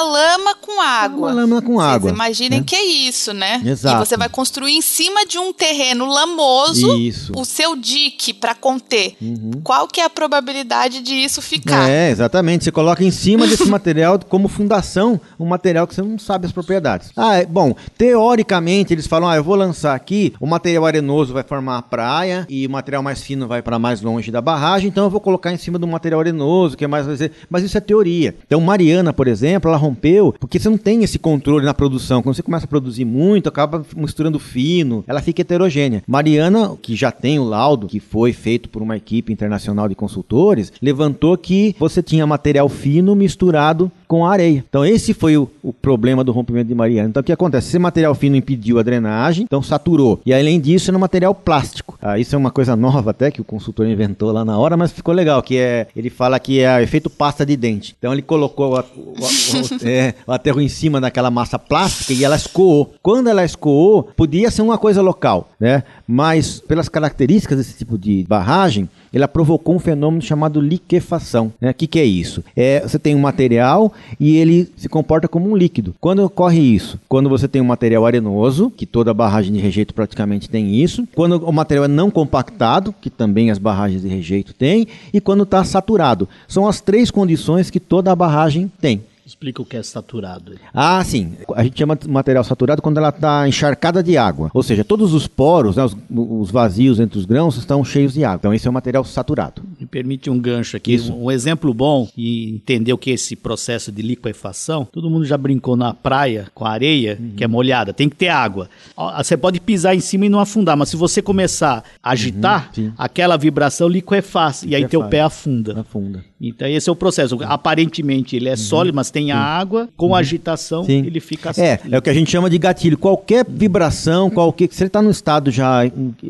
lama com água. Uma lâmina com Vocês água. imaginem né? que é isso, né? Exato. E você vai construir em cima de um terreno lamoso Isso. o seu dique para conter. Uhum. Qual que é a probabilidade de isso ficar? É, exatamente. Você coloca em cima desse material como fundação, um material que você não sabe as propriedades. Ah, é, bom, teoricamente eles falam, ah, eu vou lançar aqui, o material arenoso vai formar a praia e o material mais fino vai para mais longe da barragem, então eu vou colocar em cima do material arenoso, que é mais... Mas isso é teoria. Então Mariana, por exemplo, ela rompeu, porque você não tem esse controle na produção. Quando você começa a produzir muito, acaba misturando fino, ela fica heterogênea. Mariana, que já tem o laudo, que foi feito por uma equipe internacional de consultores, levantou que você tinha material fino misturado com a areia. Então esse foi o, o problema do rompimento de Mariana. Então o que acontece? Esse material fino impediu a drenagem, então saturou. E além disso, era um material plástico. Ah, isso é uma coisa nova até, que o consultor inventou lá na hora, mas ficou legal, que é, ele fala que é efeito pasta de dente. Então ele colocou a, o, o, o, é, o aterro em cima daquela massa plástica e ela escoou. Quando ela escoou, podia ser uma coisa local, né? Mas pelas características desse tipo de barragem, ela provocou um fenômeno chamado liquefação. O né? que, que é isso? É, você tem um material e ele se comporta como um líquido. Quando ocorre isso? Quando você tem um material arenoso, que toda barragem de rejeito praticamente tem isso. Quando o material é não compactado, que também as barragens de rejeito têm. E quando está saturado. São as três condições que toda barragem tem. Explica o que é saturado. Ah, sim. A gente chama de material saturado quando ela está encharcada de água. Ou seja, todos os poros, né, os, os vazios entre os grãos estão cheios de água. Então esse é o material saturado. Me permite um gancho aqui. Um, um exemplo bom e entender o que é esse processo de liquefação. Todo mundo já brincou na praia com areia, uhum. que é molhada. Tem que ter água. Você pode pisar em cima e não afundar, mas se você começar a agitar, uhum, aquela vibração liquefaz. E aí teu pé afunda. Afunda. Então esse é o processo. Aparentemente ele é uhum. sólido, mas tem a água, com a agitação, sim, ele fica assim. É, é o que a gente chama de gatilho. Qualquer vibração, qualquer, se ele está no estado já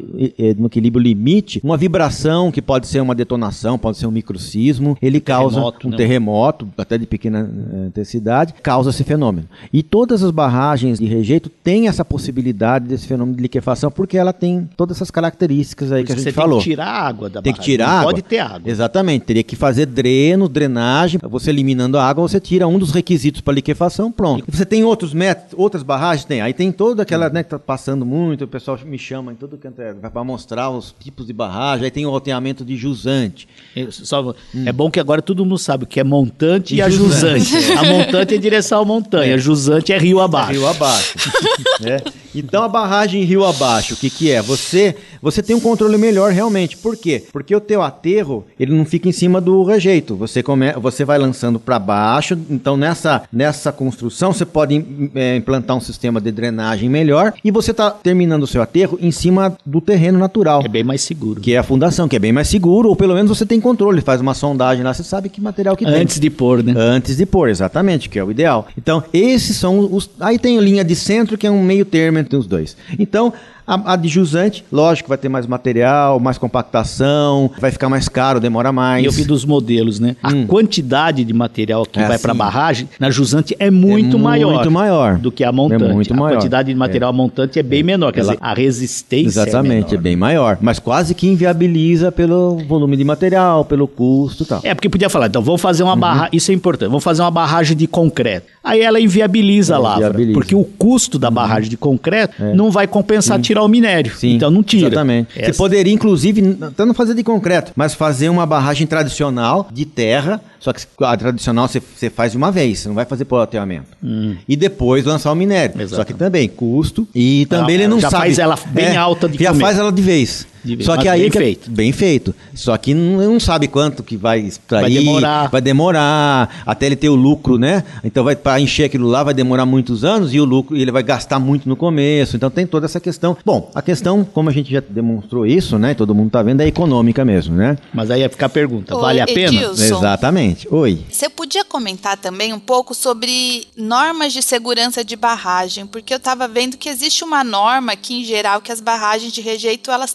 no equilíbrio limite, uma vibração que pode ser uma detonação, pode ser um microsismo, ele causa terremoto, um né? terremoto, até de pequena eh, intensidade, causa esse fenômeno. E todas as barragens de rejeito têm essa possibilidade desse fenômeno de liquefação, porque ela tem todas essas características aí que a gente você falou. Tem que tirar a água da tem barragem. Que tirar não água. Pode ter água. Exatamente. Teria que fazer dreno, drenagem. Você eliminando a água, você tira um dos requisitos para liquefação, pronto. Você tem outros métodos, outras barragens? Tem. Aí tem toda aquela, né, que tá passando muito, o pessoal me chama em todo canto, é, vai mostrar os tipos de barragem. Aí tem o roteamento de jusante. É, só, hum. é bom que agora todo mundo sabe o que é montante e, e a jusante. jusante. A montante é em direção à montanha, é. A jusante é rio abaixo. É rio abaixo. é. Então a barragem rio abaixo, o que que é? Você, você tem um controle melhor realmente. Por quê? Porque o teu aterro, ele não fica em cima do rejeito. Você, come, você vai lançando para baixo, então nessa, nessa construção você pode é, implantar um sistema de drenagem melhor e você está terminando o seu aterro em cima do terreno natural. É bem mais seguro. Que é a fundação, que é bem mais seguro, ou pelo menos você tem controle, faz uma sondagem lá, você sabe que material que tem. Antes de pôr, né? Antes de pôr, exatamente, que é o ideal. Então, esses são os... Aí tem a linha de centro, que é um meio termo entre os dois. Então, a, a de jusante, lógico, vai ter mais material, mais compactação, vai ficar mais caro, demora mais. E eu vi dos modelos, né? A hum. quantidade de material que é vai assim. para a barragem, na jusante é muito é maior. muito maior. Do que a montante. É muito a maior. quantidade de material é. montante é bem menor, quer dizer, a resistência Exatamente, é menor. é bem maior. Mas quase que inviabiliza pelo volume de material, pelo custo e tal. É, porque podia falar, então, vamos fazer uma uhum. barragem, isso é importante, vamos fazer uma barragem de concreto. Aí ela inviabiliza é, a lavra, inviabiliza. Porque o custo da barragem de concreto é. não vai compensar Sim. tirar o minério. Sim. Então não tira. Exatamente. Essa. Você poderia, inclusive, até não fazer de concreto, mas fazer uma barragem tradicional de terra, só que a tradicional você, você faz de uma vez, você não vai fazer por loteamento. Hum. E depois lançar o minério. Exatamente. Só que também custo e também ela, ele não já sabe. faz ela bem é, alta de Já comer. faz ela de vez. Só que aí bem que feito. É bem feito. Só que não, não sabe quanto que vai extrair. Vai demorar. Vai demorar até ele ter o lucro, né? Então vai para encher aquilo lá vai demorar muitos anos e o lucro ele vai gastar muito no começo. Então tem toda essa questão. Bom, a questão, como a gente já demonstrou isso, né? Todo mundo tá vendo, é econômica mesmo, né? Mas aí ia ficar a pergunta, Oi, vale a pena? Edilson, exatamente. Oi. Você podia comentar também um pouco sobre normas de segurança de barragem, porque eu estava vendo que existe uma norma que, em geral, que as barragens de rejeito elas têm que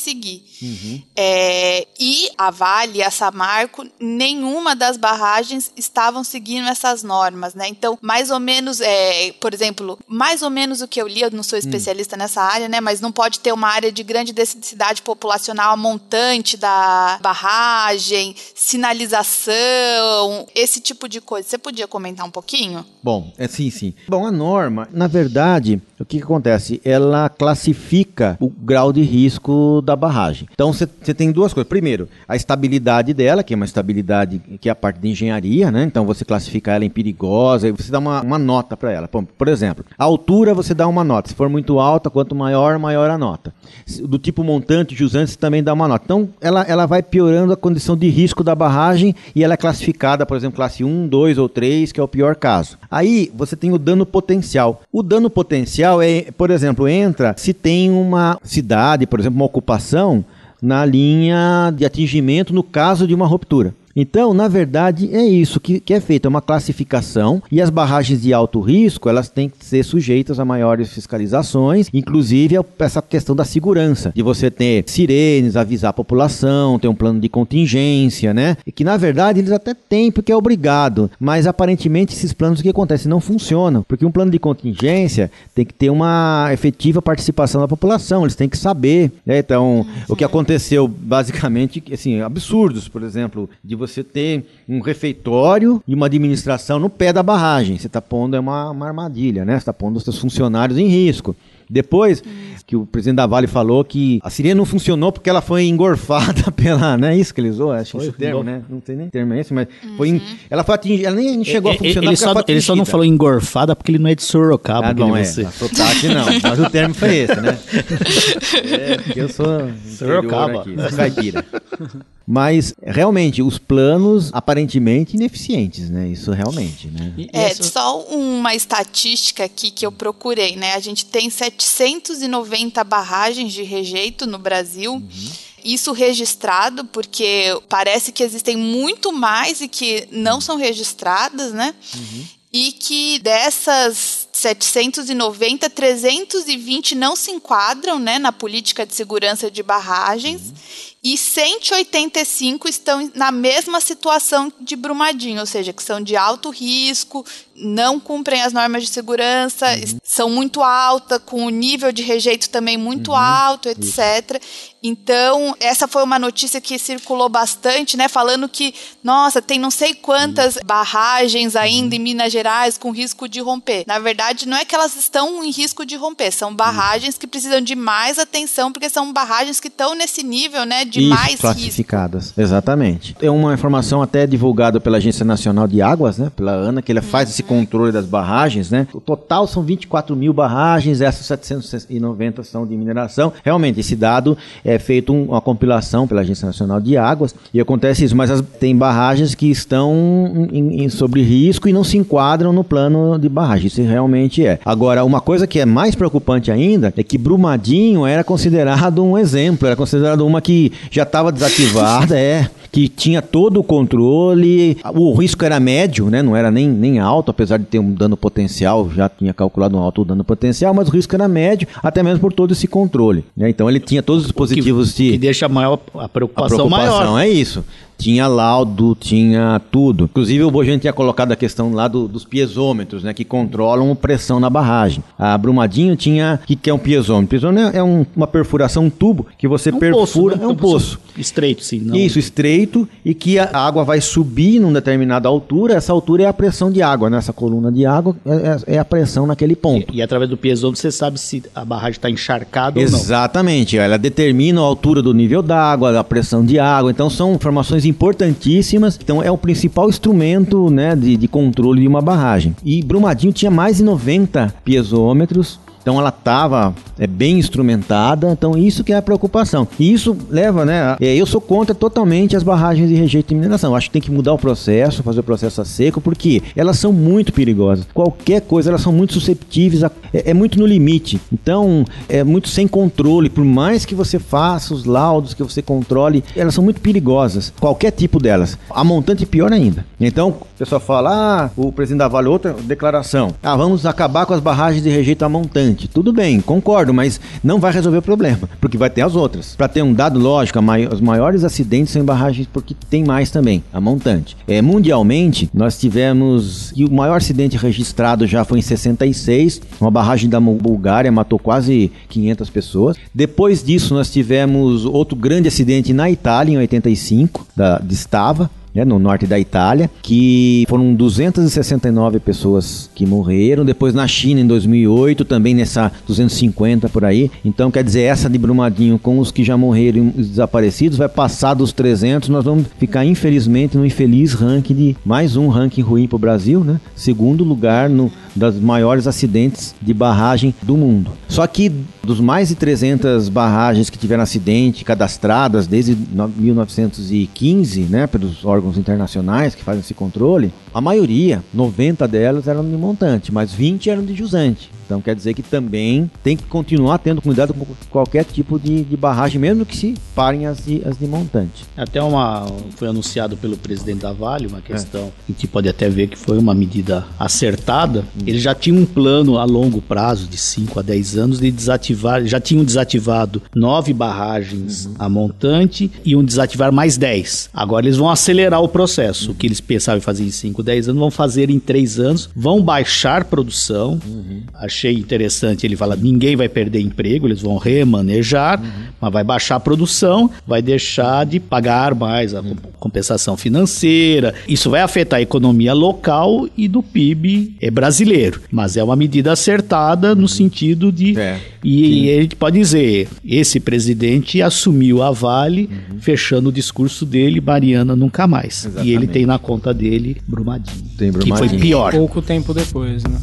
seguir. Uhum. É, e a Vale e a Samarco, nenhuma das barragens estavam seguindo essas normas, né? Então, mais ou menos, é, por exemplo, mais ou menos o que eu li, eu não sou especialista hum. nessa área, né? Mas não pode ter uma área de grande densidade populacional, a montante da barragem, sinalização, esse tipo de coisa. Você podia comentar um pouquinho? Bom, é sim, sim. Bom, a norma, na verdade, o que, que acontece? Ela classifica o grau de risco da barragem. Então, você tem duas coisas. Primeiro, a estabilidade dela, que é uma estabilidade que é a parte de engenharia, né? Então, você classifica ela em perigosa e você dá uma, uma nota para ela. Por, por exemplo, a altura você dá uma nota. Se for muito alta, quanto maior, maior a nota. Do tipo montante, jusante, você também dá uma nota. Então, ela, ela vai piorando a condição de risco da barragem e ela é classificada, por exemplo, classe um, dois ou três, que é o pior caso. Aí, você tem o dano potencial. O dano potencial é, por exemplo, entra se tem uma cidade, por exemplo, uma ocupação na linha de atingimento no caso de uma ruptura. Então, na verdade, é isso que, que é feito, é uma classificação, e as barragens de alto risco, elas têm que ser sujeitas a maiores fiscalizações, inclusive essa questão da segurança, de você ter sirenes, avisar a população, ter um plano de contingência, né? E que, na verdade, eles até têm, porque é obrigado, mas aparentemente esses planos, o que acontece? Não funcionam, porque um plano de contingência tem que ter uma efetiva participação da população, eles têm que saber, né? Então, uhum. o que aconteceu, basicamente, assim, absurdos, por exemplo, de você ter um refeitório e uma administração no pé da barragem. Você está pondo é uma, uma armadilha, né? Você está pondo os seus funcionários em risco. Depois, hum. que o presidente da Vale falou que a sirene não funcionou porque ela foi engorfada pela... Não é isso que ele usou? Acho que esse termo, né? Não tem nem termo esse, mas... Uhum. Foi in, ela foi atingida, ela nem chegou ele, a funcionar ele, só, ele só não falou engorfada porque ele não é de Sorocaba. Ah, bom, é. Você. A sotaque não, mas o termo foi esse, né? É, porque eu sou... Sorocaba. Aqui, sou caipira. Mas, realmente, os planos aparentemente ineficientes, né? Isso realmente, né? É, só uma estatística aqui que eu procurei, né? A gente tem setecentas e noventa barragens de rejeito no Brasil. Uhum. Isso registrado, porque parece que existem muito mais e que não são registradas, né? Uhum. E que dessas setecentas e noventa, trezentos e vinte não se enquadram, né, na política de segurança de barragens. Uhum. E cento e oitenta e cinco estão na mesma situação de Brumadinho, ou seja, que são de alto risco, não cumprem as normas de segurança, uhum. são muito altas, com o nível de rejeito também muito uhum. alto, etcétera. Isso. Então, essa foi uma notícia que circulou bastante, né, falando que, nossa, tem não sei quantas uhum. barragens ainda uhum. em Minas Gerais com risco de romper. Na verdade, não é que elas estão em risco de romper, são barragens uhum. que precisam de mais atenção, porque são barragens que estão nesse nível, né, de Isso, mais classificadas, risco. Exatamente. É uma informação até divulgada pela Agência Nacional de Águas, né, pela ANA, que ela faz uhum. esse controle das barragens, né. O total são vinte e quatro mil barragens, essas setecentas e noventa são de mineração. Realmente, esse dado é feito um, uma compilação pela Agência Nacional de Águas e acontece isso, mas as, tem barragens que estão em, em, sobre risco e não se enquadram no plano de barragem. Isso realmente é. Agora, uma coisa que é mais preocupante ainda é que Brumadinho era considerado um exemplo, era considerado uma que já estava desativada, é, que tinha todo o controle, o risco era médio, né, não era nem, nem alto, apesar de ter um dano potencial, já tinha calculado um alto dano potencial, mas o risco era médio, até mesmo por todo esse controle, né, então ele tinha todos os dispositivos que, de... Que deixa maior, a preocupação, a preocupação maior. É isso. Tinha laudo, tinha tudo. Inclusive o Bojani tinha colocado a questão lá do, dos piezômetros, né, que controlam a pressão na barragem. A Brumadinho tinha... O que, que é um piezômetro? Piezômetro é um, uma perfuração, um tubo que você é um perfura... Poço, né? É um poço. Estreito, sim. Não... Isso, estreito, e que a água vai subir numa determinada altura. Essa altura é a pressão de água, né? Essa coluna de água é, é a pressão naquele ponto. E, e através do piezômetro você sabe se a barragem está encharcada Exatamente. ou não. Exatamente. Ela determina a altura do nível da água, a pressão de água. Então são informações importantíssimas. Então é o principal instrumento, né, de, de controle de uma barragem. E Brumadinho tinha mais de noventa piezômetros. Então ela estava é, bem instrumentada, então isso que é a preocupação. E isso leva, né, é, eu sou contra totalmente as barragens de rejeito de mineração. Acho que tem que mudar o processo, fazer o processo a seco, porque elas são muito perigosas. Qualquer coisa, elas são muito susceptíveis, a, é, é muito no limite. Então, é muito sem controle. Por mais que você faça os laudos, que você controle, elas são muito perigosas. Qualquer tipo delas. A montante pior ainda. Então, o pessoal fala, ah, o presidente da Vale, outra declaração. Ah, vamos acabar com as barragens de rejeito a montante. montante. Tudo bem, concordo, mas não vai resolver o problema, porque vai ter as outras. Para ter um dado lógico, mai- os maiores acidentes são em barragens porque tem mais também, a montante. É, mundialmente, nós tivemos, e o maior acidente registrado já foi em sessenta e seis, uma barragem da Bulgária matou quase quinhentas pessoas. Depois disso, nós tivemos outro grande acidente na Itália, em oitenta e cinco, da, de Stava, né, no norte da Itália, que foram duzentas e sessenta e nove pessoas que morreram. Depois na China em dois mil e oito, também nessa duzentas e cinquenta por aí. Então quer dizer, essa de Brumadinho com os que já morreram e os desaparecidos vai passar dos trezentos. Nós vamos ficar infelizmente no infeliz ranking de mais um ranking ruim para o Brasil, né? Segundo lugar no das maiores acidentes de barragem do mundo. Só que dos mais de trezentas barragens que tiveram acidente cadastradas desde mil novecentos e quinze, né, pelos órgãos internacionais que fazem esse controle, a maioria, noventa delas eram de montante, mas vinte eram de jusante. Então quer dizer que também tem que continuar tendo cuidado com qualquer tipo de, de barragem, mesmo que se parem as de, as de montante. Até uma, foi anunciado pelo presidente da Vale uma questão, é. a gente pode até ver que foi uma medida acertada. Hum. Ele já tinha um plano a longo prazo, de cinco a dez anos, de desativar, já tinham desativado nove barragens uhum. a montante e um desativar mais dez. Agora eles vão acelerar o processo. Uhum. O que eles pensavam em fazer em cinco, dez anos, vão fazer em três anos, vão baixar produção. Uhum. Achei interessante, ele fala, ninguém vai perder emprego, eles vão remanejar, uhum. mas vai baixar a produção, vai deixar de pagar mais a uhum. compensação financeira. Isso vai afetar a economia local e do P I B é brasileiro, mas é uma medida acertada no uhum. sentido de... É. E, e a gente pode dizer, esse presidente assumiu a Vale, uhum. fechando o discurso dele, Mariana nunca mais. Exatamente. E ele tem na conta dele Brumadinho, tem Brumadinho, que foi pior. Pouco tempo depois, né?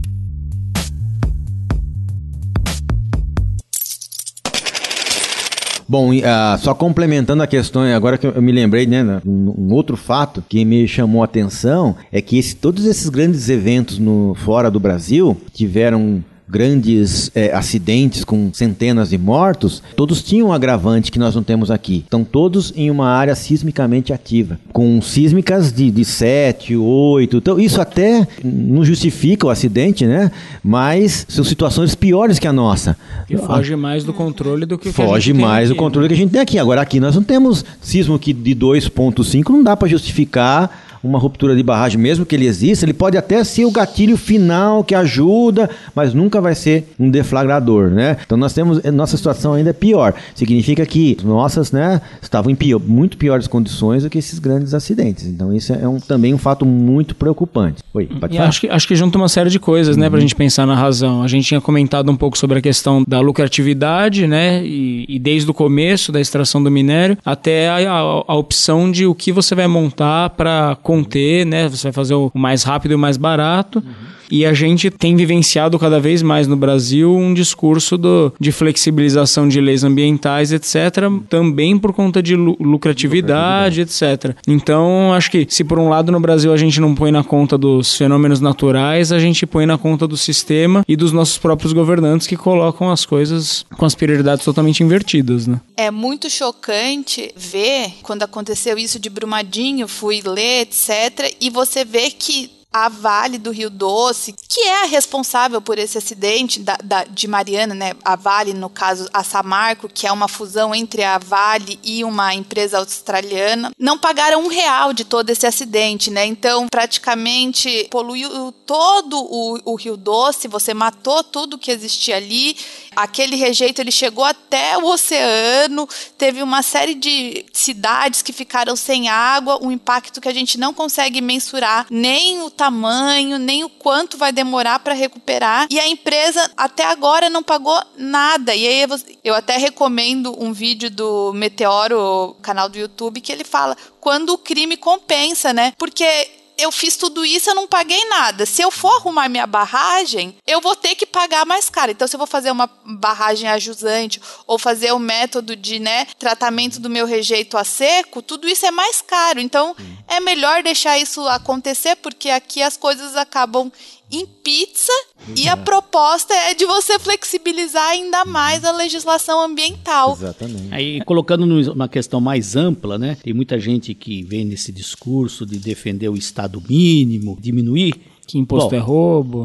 Bom, uh, só complementando a questão, agora que eu me lembrei, né, um, um outro fato que me chamou a atenção é que esse, todos esses grandes eventos no, fora do Brasil tiveram grandes é, acidentes com centenas de mortos, todos tinham um agravante que nós não temos aqui. Estão todos em uma área sismicamente ativa, com sísmicas de, de sete, oito. Então, isso até não justifica o acidente, né? Mas são situações piores que a nossa. Que foge mais do controle do que, que foge a gente mais tem do aqui, controle né? que a gente tem aqui. Agora, aqui nós não temos sismo que de dois ponto cinco, não dá para justificar uma ruptura de barragem, mesmo que ele exista. Ele pode até ser o gatilho final que ajuda, mas nunca vai ser um deflagrador, né? Então nós temos, nossa situação ainda é pior. Significa que nossas, né, estavam em pior, muito piores condições do que esses grandes acidentes. Então isso é um, também um fato muito preocupante. Oi, pode e falar? acho que, acho que junta uma série de coisas, né, uhum. pra gente pensar na razão. A gente tinha comentado um pouco sobre a questão da lucratividade, né, e, e desde o começo da extração do minério até a, a, a opção de o que você vai montar para conter, né? Você vai fazer o mais rápido e o mais barato. Uhum. E a gente tem vivenciado cada vez mais no Brasil um discurso do, de flexibilização de leis ambientais, etcétera, também por conta de lu- lucratividade, etcétera. Então, acho que se por um lado no Brasil a gente não põe na conta dos fenômenos naturais, a gente põe na conta do sistema e dos nossos próprios governantes que colocam as coisas com as prioridades totalmente invertidas, né? É muito chocante ver, quando aconteceu isso de Brumadinho, fui ler, etcétera, e você vê que a Vale do Rio Doce, que é a responsável por esse acidente da, da, de Mariana, né? A Vale, no caso, a Samarco, que é uma fusão entre a Vale e uma empresa australiana, não pagaram um real de todo esse acidente, né? Então, praticamente, poluiu todo o, o Rio Doce, você matou tudo que existia ali. Aquele rejeito, ele chegou até o oceano, teve uma série de cidades que ficaram sem água, um impacto que a gente não consegue mensurar, nem o tamanho, nem o quanto vai demorar para recuperar. E a empresa até agora não pagou nada. E aí eu até recomendo um vídeo do Meteoro, canal do YouTube, que ele fala quando o crime compensa, né? Porque eu fiz tudo isso, eu não paguei nada. Se eu for arrumar minha barragem, eu vou ter que pagar mais caro. Então, se eu vou fazer uma barragem a jusante ou fazer o método de, né, tratamento do meu rejeito a seco, tudo isso é mais caro. Então, é melhor deixar isso acontecer, porque aqui as coisas acabam em pizza e a proposta é de você flexibilizar ainda mais a legislação ambiental. Exatamente. Aí, colocando numa questão mais ampla, né? Tem muita gente que vem nesse discurso de defender o Estado mínimo, diminuir. Que imposto Bom, é roubo.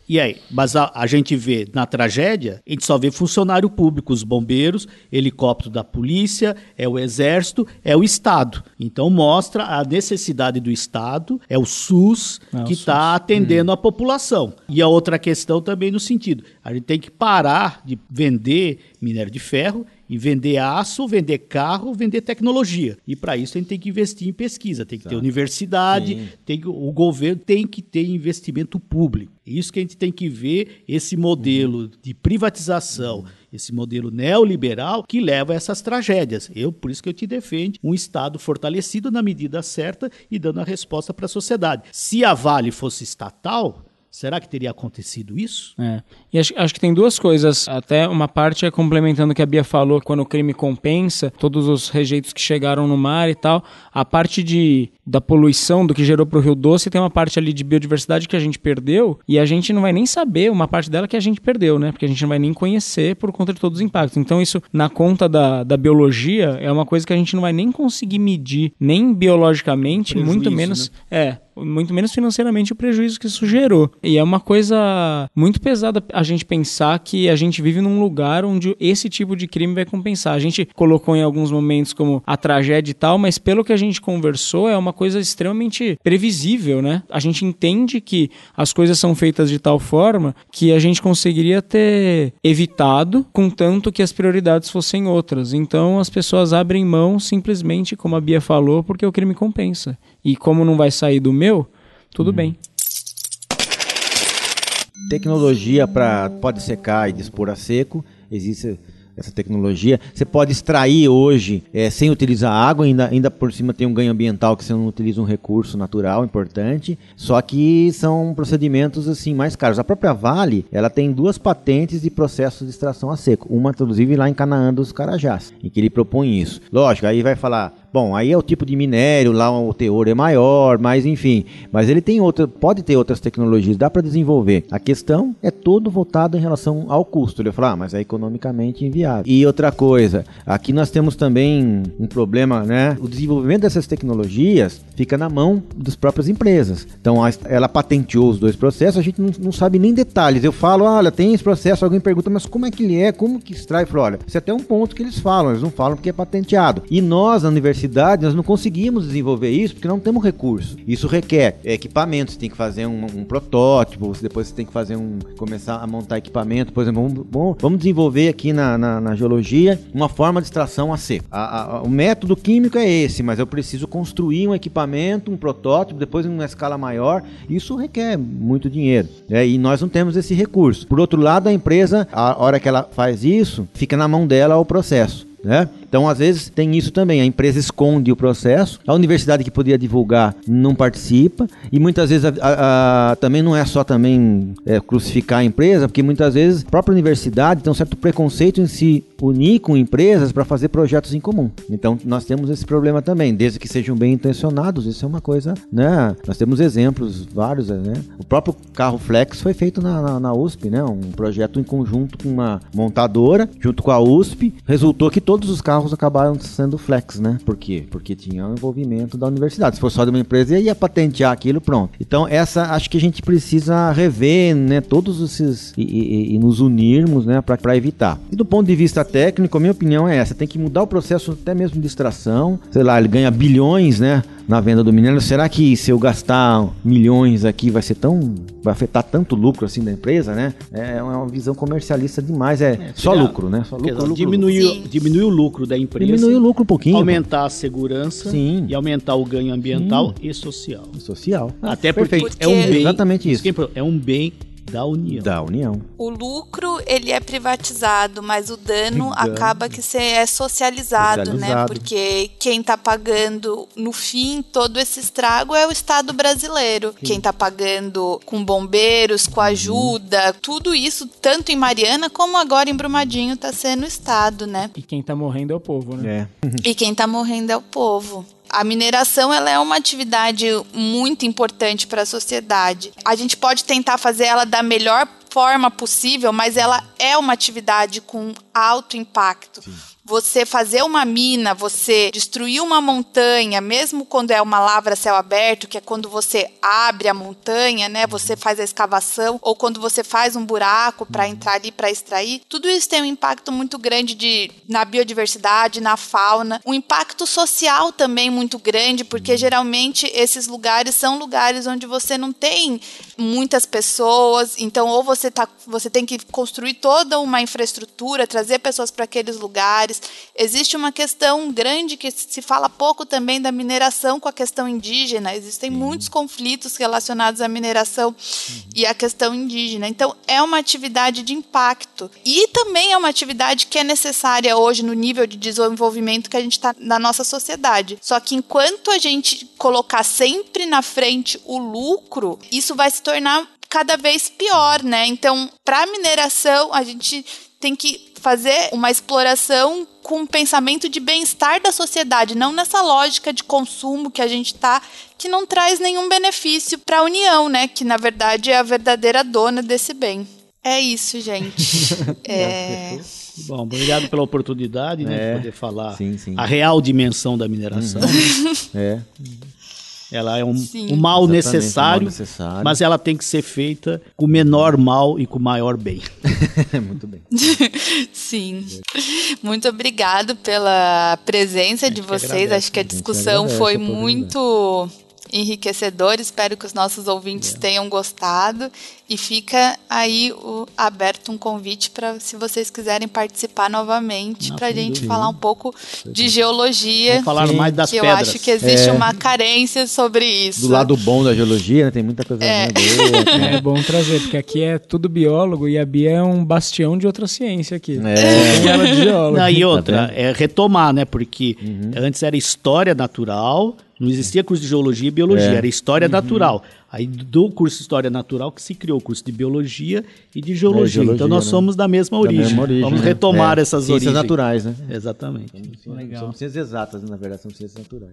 E aí? Mas a, a gente vê na tragédia, a gente só vê funcionário público, os bombeiros, helicóptero da polícia, é o exército, é o Estado. Então mostra a necessidade do Estado, é o SUS É, que o está atendendo Hum. a população. E a outra questão também no sentido, a gente tem que parar de vender minério de ferro e vender aço, vender carro, vender tecnologia. E para isso a gente tem que investir em pesquisa, tem que ter universidade, Sim. tem que, o governo tem que ter investimento público. Isso que a gente tem que ver, esse modelo uhum. de privatização, uhum. esse modelo neoliberal que leva a essas tragédias. Eu, por isso que eu te defendo um Estado fortalecido na medida certa e dando a resposta para a sociedade. Se a Vale fosse estatal, será que teria acontecido isso? É. E acho, acho que tem duas coisas. Até uma parte é complementando o que a Bia falou, quando o crime compensa, todos os rejeitos que chegaram no mar e tal. A parte de, da poluição, do que gerou para o Rio Doce, tem uma parte ali de biodiversidade que a gente perdeu e a gente não vai nem saber uma parte dela que a gente perdeu, né? Porque a gente não vai nem conhecer por conta de todos os impactos. Então isso, na conta da, da biologia, é uma coisa que a gente não vai nem conseguir medir, nem biologicamente, Prejuízo, muito menos... né? É... muito menos financeiramente o prejuízo que isso gerou. E é uma coisa muito pesada a gente pensar que a gente vive num lugar onde esse tipo de crime vai compensar. A gente colocou em alguns momentos como a tragédia e tal, mas pelo que a gente conversou, é uma coisa extremamente previsível, né? A gente entende que as coisas são feitas de tal forma que a gente conseguiria ter evitado, contanto que as prioridades fossem outras. Então as pessoas abrem mão simplesmente, como a Bia falou, porque o crime compensa. E como não vai sair do meu, tudo hum. bem. Tecnologia para pode secar e dispor a seco, existe essa tecnologia. Você pode extrair hoje é, sem utilizar água, ainda, ainda por cima tem um ganho ambiental que você não utiliza um recurso natural importante, só que são procedimentos assim mais caros. A própria Vale, ela tem duas patentes de processo de extração a seco, uma inclusive lá em Canaã dos Carajás, em que ele propõe isso. Lógico, aí vai falar, bom, aí é o tipo de minério, lá o teor é maior, mas enfim, mas ele tem outra, pode ter outras tecnologias, dá para desenvolver. A questão é todo voltado em relação ao custo. Ele vai falar, ah, mas é economicamente inviável. E outra coisa, aqui nós temos também um problema, né? O desenvolvimento dessas tecnologias fica na mão das próprias empresas. Então, ela patenteou os dois processos, a gente não, não sabe nem detalhes. Eu falo, olha, tem esse processo, alguém pergunta, mas como é que ele é? Como que extrai? Eu falo, olha, isso é até um ponto que eles falam, eles não falam porque é patenteado. E nós, na universidade, nós não conseguimos desenvolver isso porque não temos recurso. Isso requer equipamento, você tem que fazer um, um protótipo, depois você tem que fazer um, começar a montar equipamento. Por exemplo, vamos, vamos, vamos desenvolver aqui na, na, na geologia uma forma de extração a seco. A, a, o método químico é esse, mas eu preciso construir um equipamento, um protótipo, depois em uma escala maior. Isso requer muito dinheiro, né? E nós não temos esse recurso. Por outro lado, a empresa, a hora que ela faz isso, fica na mão dela o processo, né? Então, às vezes, tem isso também. A empresa esconde o processo, a universidade que poderia divulgar não participa, e muitas vezes a, a, a, também não é só também é, crucificar a empresa, porque muitas vezes a própria universidade tem um certo preconceito em se unir com empresas para fazer projetos em comum. Então, nós temos esse problema também, desde que sejam bem intencionados. Isso é uma coisa, né? Nós temos exemplos vários, né? O próprio carro Flex foi feito na, na, na U S P, né? Um projeto em conjunto com uma montadora, junto com a U S P. Resultou que todos os carros acabaram sendo Flex, né? Por quê? Porque tinha o envolvimento da universidade. Se fosse só de uma empresa, ia patentear aquilo, pronto. Então, essa, acho que a gente precisa rever, né? Todos esses... E, e, e nos unirmos, né? Para evitar. E do ponto de vista técnico, a minha opinião é essa. Tem que mudar o processo até mesmo de extração. Sei lá, ele ganha bilhões, né? Na venda do minério. Será que se eu gastar milhões aqui vai ser tão... vai afetar tanto lucro assim da empresa, né? É uma visão comercialista demais. É, é só lucro, né? Só lucro, lucro, diminuir, lucro. diminuir o lucro da empresa. Diminuir o lucro um pouquinho. Aumentar a segurança. Sim. E aumentar o ganho ambiental Sim. e social. Social. Ah, Até porque, porque é um bem... Exatamente isso. É um bem da União. Da União. O lucro, ele é privatizado, mas o dano acaba que cê é socializado, socializado, né? Porque quem tá pagando, no fim, todo esse estrago é o Estado brasileiro. Sim. Quem tá pagando com bombeiros, com ajuda, uhum. tudo isso, tanto em Mariana como agora em Brumadinho, tá sendo o Estado, né? E quem tá morrendo é o povo, né? É. E quem tá morrendo é o povo. A mineração, ela é uma atividade muito importante para a sociedade. A gente pode tentar fazer ela da melhor forma possível, mas ela é uma atividade com alto impacto. Sim. você fazer uma mina, você destruir uma montanha, mesmo quando é uma lavra a céu aberto, que é quando você abre a montanha, né? Você faz a escavação, ou quando você faz um buraco para entrar ali para extrair. Tudo isso tem um impacto muito grande de, na biodiversidade, na fauna. Um impacto social também muito grande, porque geralmente esses lugares são lugares onde você não tem muitas pessoas, então ou você, tá, você tem que construir toda uma infraestrutura, trazer pessoas para aqueles lugares. Existe uma questão grande que se fala pouco também da mineração com a questão indígena. Existem uhum. muitos conflitos relacionados à mineração uhum. e à questão indígena. Então, é uma atividade de impacto. E também é uma atividade que é necessária hoje no nível de desenvolvimento que a gente está na nossa sociedade. Só que enquanto a gente colocar sempre na frente o lucro, isso vai se tornar cada vez pior, né? Então, para a mineração, a gente tem que fazer uma exploração com um pensamento de bem-estar da sociedade, não nessa lógica de consumo que a gente está, que não traz nenhum benefício para a União, né? Que, na verdade, é a verdadeira dona desse bem. É isso, gente. é... Bom, obrigado pela oportunidade, né, é, de poder falar sim, sim. a real dimensão da mineração. Uhum. é. Ela é um, um mal necessário, um mal necessário, mas ela tem que ser feita com o menor mal e com o maior bem. Muito bem. Sim. Muito obrigado pela presença de vocês. Agradece. Acho que a discussão a foi muito enriquecedora. Espero que os nossos ouvintes é. tenham gostado. E fica aí o, aberto um convite para, se vocês quiserem participar novamente, para a gente dúvida. falar um pouco de geologia. Vamos falar mais das que pedras. Eu acho que existe é. uma carência sobre isso. Do lado bom da geologia, né? Tem muita coisa é. boa. É bom trazer, porque aqui é tudo biólogo e a Bia é um bastião de outra ciência aqui. É. Tem ela de geólogo. Não, e outra, tá é retomar, né? Porque uhum. antes era história natural, não existia curso de geologia e biologia, é. era história uhum. natural. Aí do curso de História Natural que se criou o curso de Biologia e de Geologia. É, geologia então nós né? somos da mesma origem. Da mesma origem Vamos né? retomar é. essas ciências origens. Ciências naturais, né? Exatamente. Somos, Legal. somos ciências exatas, na verdade, são ciências naturais.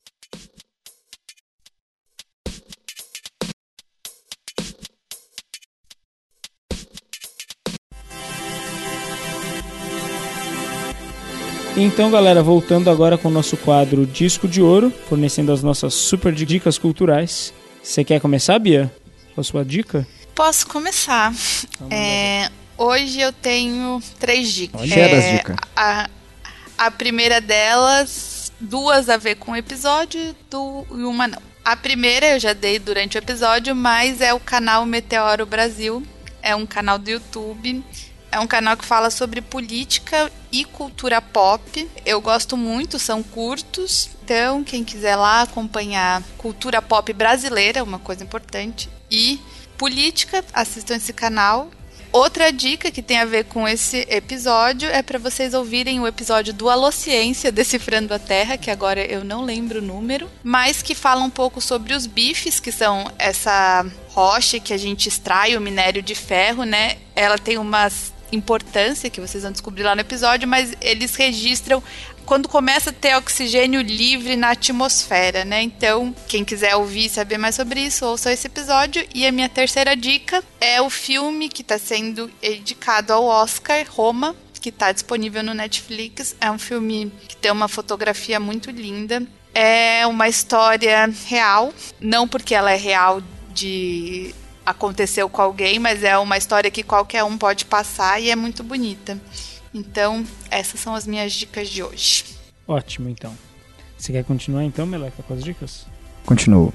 Então, galera, voltando agora com o nosso quadro Disco de Ouro, fornecendo as nossas super dicas culturais. Você quer começar, Bia? Com a sua dica? Posso começar. Então, é, hoje eu tenho três dicas. Cheia é, das dicas. A, a primeira delas, duas a ver com o episódio do, e uma não. A primeira eu já dei durante o episódio, mas é o canal Meteoro Brasil. É um canal do YouTube. É um canal que fala sobre política e cultura pop. Eu gosto muito, são curtos. Então, quem quiser lá acompanhar cultura pop brasileira, uma coisa importante, e política, assistam esse canal. Outra dica que tem a ver com esse episódio é para vocês ouvirem o episódio do Alociência, Decifrando a Terra, que agora eu não lembro o número, mas que fala um pouco sobre os bifes, que são essa rocha que a gente extrai o minério de ferro, né? Ela tem umas importância que vocês vão descobrir lá no episódio, mas eles registram quando começa a ter oxigênio livre na atmosfera, né? Então, quem quiser ouvir e saber mais sobre isso, ouça esse episódio. E a minha terceira dica é o filme que está sendo indicado ao Oscar, Roma, que está disponível no Netflix. É um filme que tem uma fotografia muito linda. É uma história real, não porque ela é real de aconteceu com alguém, mas é uma história que qualquer um pode passar e é muito bonita. Então, essas são as minhas dicas de hoje. Ótimo, então. Você quer continuar então, Meleca, com as dicas? Continuo.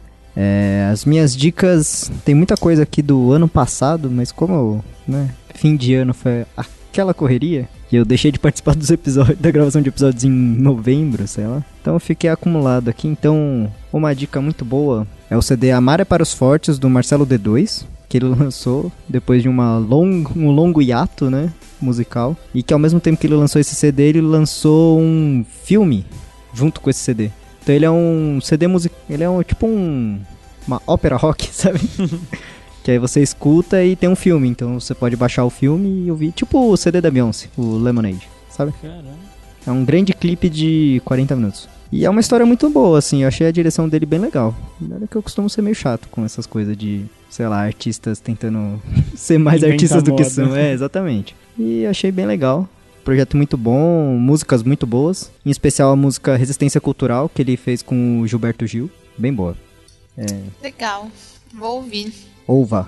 É, as minhas dicas, tem muita coisa aqui do ano passado, mas como né, fim de ano foi aquela correria, que eu deixei de participar dos episódios, da gravação de episódios em novembro, sei lá. Então eu fiquei acumulado aqui. Então, uma dica muito boa é o C D Amar é para os Fortes, do Marcelo D dois, que ele lançou depois de uma long, um longo hiato, né, musical. E que ao mesmo tempo que ele lançou esse C D, ele lançou um filme junto com esse C D. Então ele é um C D musical, ele é um, tipo um, uma ópera rock, sabe? Que aí você escuta e tem um filme, então você pode baixar o filme e ouvir, tipo o C D da Beyoncé, o Lemonade, sabe? Caramba. É um grande clipe de quarenta minutos. E é uma história muito boa, assim, eu achei a direção dele bem legal. Olha que eu costumo ser meio chato com essas coisas de, sei lá, artistas tentando ser mais Inventa artistas do moda. que são. É, exatamente. E achei bem legal. projeto muito bom, músicas muito boas, em especial a música Resistência Cultural, que ele fez com o Gilberto Gil, bem boa. É... Legal, vou ouvir. Ouva.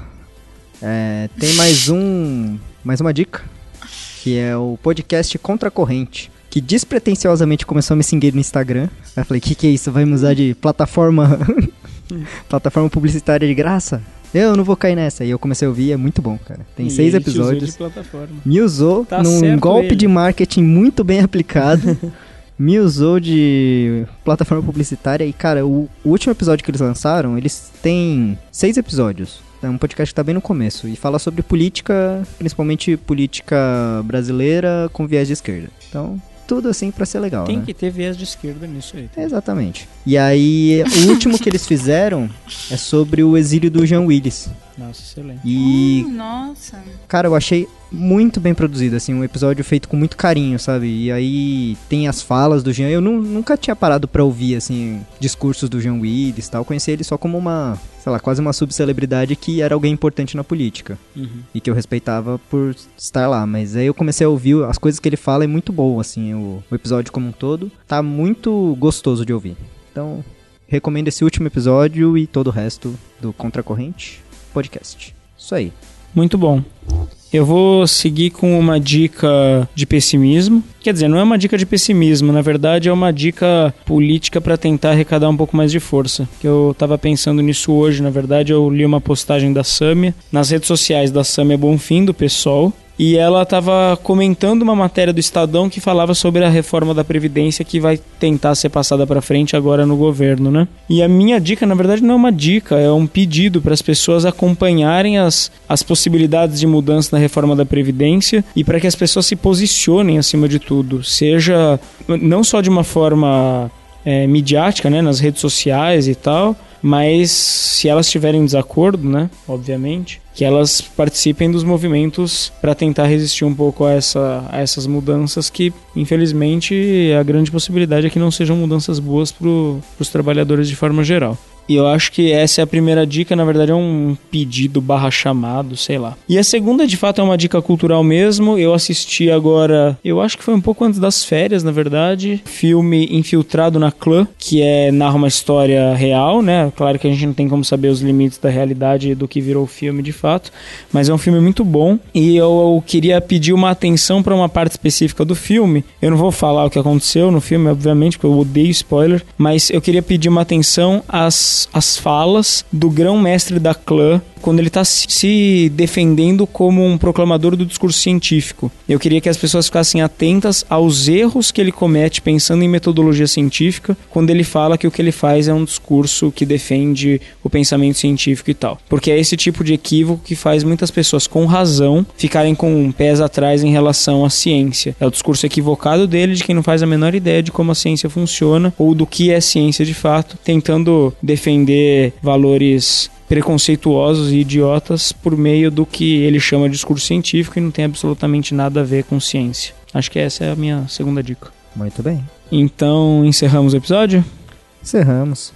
É, tem mais um, mais uma dica, que é o podcast Contra a Corrente, que despretensiosamente começou a me seguir no Instagram. Aí eu falei, que que é isso? Vai me usar de plataforma plataforma publicitária de graça? Eu não vou cair nessa. E eu comecei a ouvir, é muito bom, cara. Tem E seis ele te usou episódios. de plataforma. Me usou Tá num certo golpe ele. de marketing muito bem aplicado. Me usou de plataforma publicitária. E, cara, o, o último episódio que eles lançaram, eles têm seis episódios. É um podcast que tá bem no começo. E fala sobre política, principalmente política brasileira com viés de esquerda. Então, tudo assim pra ser legal, Tem né? que ter viés de esquerda nisso aí. Exatamente. E aí, o último que eles fizeram é sobre o exílio do Jean Willis. Nossa, excelente. E, Hum, nossa. cara, eu achei muito bem produzido, assim, um episódio feito com muito carinho, sabe? E aí tem as falas do Jean. Eu nu- nunca tinha parado pra ouvir, assim, discursos do Jean Willis e tal. Eu conheci ele só como uma, sei lá, quase uma subcelebridade que era alguém importante na política. Uhum. E que eu respeitava por estar lá. Mas aí eu comecei a ouvir as coisas que ele fala, é muito bom, assim, o, o episódio como um todo. Tá muito gostoso de ouvir. Então, recomendo esse último episódio e todo o resto do Contra a Corrente podcast. Isso aí. Muito bom. Eu vou seguir com uma dica de pessimismo. Quer dizer, não é uma dica de pessimismo, na verdade é uma dica política para tentar arrecadar um pouco mais de força. Eu tava pensando nisso hoje, na verdade eu li uma postagem da Sâmia nas redes sociais da Sâmia Bonfim, do PSOL. E ela estava comentando uma matéria do Estadão que falava sobre a reforma da Previdência que vai tentar ser passada para frente agora no governo, né? E a minha dica, na verdade, não é uma dica, é um pedido para as pessoas acompanharem as, as possibilidades de mudança na reforma da Previdência e para que as pessoas se posicionem acima de tudo. Seja não só de uma forma é, midiática, né, nas redes sociais e tal, mas se elas tiverem desacordo, né, obviamente, que elas participem dos movimentos para tentar resistir um pouco a, essa, a essas mudanças que, infelizmente, a grande possibilidade é que não sejam mudanças boas para os trabalhadores de forma geral. E eu acho que essa é a primeira dica, na verdade é um pedido barra chamado, sei lá. E a segunda, de fato, é uma dica cultural mesmo. Eu assisti agora, eu acho que foi um pouco antes das férias, na verdade, filme Infiltrado na Clã, que é, narra uma história real, né? Claro que a gente não tem como saber os limites da realidade do que virou o filme de fato, mas é um filme muito bom. E eu, eu queria pedir uma atenção para uma parte específica do filme. Eu não vou falar o que aconteceu no filme, obviamente, porque eu odeio spoiler, mas eu queria pedir uma atenção às as falas do grão-mestre da clã quando ele está se defendendo como um proclamador do discurso científico. Eu queria que as pessoas ficassem atentas aos erros que ele comete pensando em metodologia científica quando ele fala que o que ele faz é um discurso que defende o pensamento científico e tal. Porque é esse tipo de equívoco que faz muitas pessoas, com razão, ficarem com pés atrás em relação à ciência. É o discurso equivocado dele de quem não faz a menor ideia de como a ciência funciona ou do que é ciência de fato, tentando defender valores preconceituosos e idiotas por meio do que ele chama de discurso científico e não tem absolutamente nada a ver com ciência. Acho que essa é a minha segunda dica. Muito bem. Então, encerramos o episódio? Encerramos.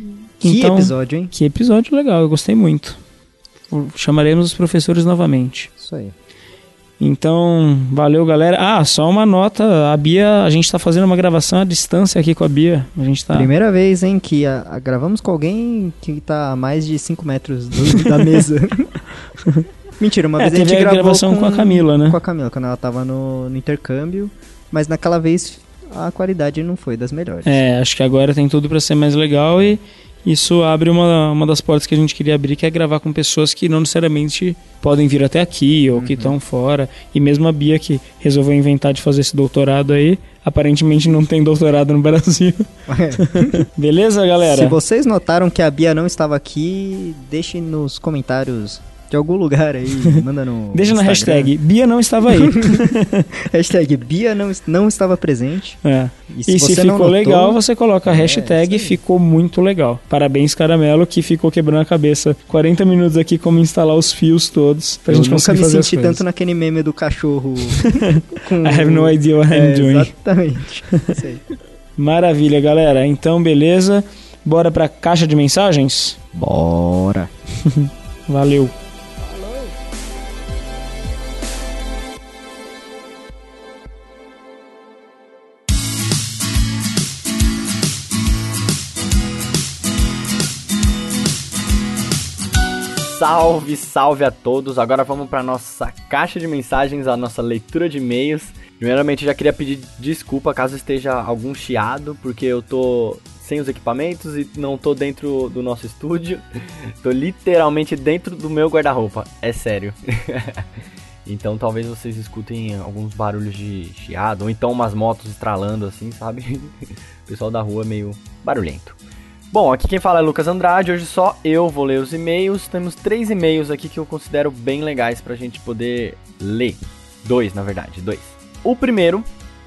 Que Então, episódio, hein? Que episódio legal, eu gostei muito. Chamaremos os professores novamente. Isso aí. Então, valeu, galera. Ah, só uma nota, a Bia, a gente tá fazendo uma gravação à distância aqui com a Bia. A gente tá... Primeira vez, hein, que a, a, gravamos com alguém que tá a mais de cinco metros do, da mesa. Mentira, uma É, vez a gente teve a gravou gravação com a Camila, né? Com a Camila, quando ela tava no, no intercâmbio, mas naquela vez a qualidade não foi das melhores. É, acho que agora tem tudo pra ser mais legal e isso abre uma, uma das portas que a gente queria abrir, que é gravar com pessoas que não necessariamente podem vir até aqui ou uhum. que estão fora. E mesmo a Bia, que resolveu inventar de fazer esse doutorado aí, aparentemente não tem doutorado no Brasil. É. Beleza, galera? Se vocês notaram que a Bia não estava aqui, deixem nos comentários de algum lugar aí, manda no Deixa Instagram. na hashtag Bia não estava aí. Hashtag Bia não, não estava presente. É. E se, e você se ficou não notou, legal, você coloca a é, hashtag ficou muito legal. Parabéns, Caramelo, que ficou quebrando a cabeça quarenta minutos aqui como instalar os fios todos pra eu gente conseguir fazer Eu nunca me as senti coisas. tanto naquele meme do cachorro com... I have no idea what I'm é, doing. Exatamente. Isso aí. Maravilha, galera. Então, beleza. Bora pra caixa de mensagens? Bora. Valeu. Salve, salve a todos. Agora vamos para nossa caixa de mensagens, a nossa leitura de e-mails. Primeiramente, já queria pedir desculpa caso esteja algum chiado, porque eu tô sem os equipamentos e não tô dentro do nosso estúdio. Tô literalmente dentro do meu guarda-roupa, é sério. Então talvez vocês escutem alguns barulhos de chiado, ou então umas motos estralando assim, sabe? O pessoal da rua é meio barulhento. Bom, aqui quem fala é Lucas Andrade, hoje só eu vou ler os e-mails. Temos três e-mails aqui que eu considero bem legais pra gente poder ler. Dois, na verdade, dois. O primeiro,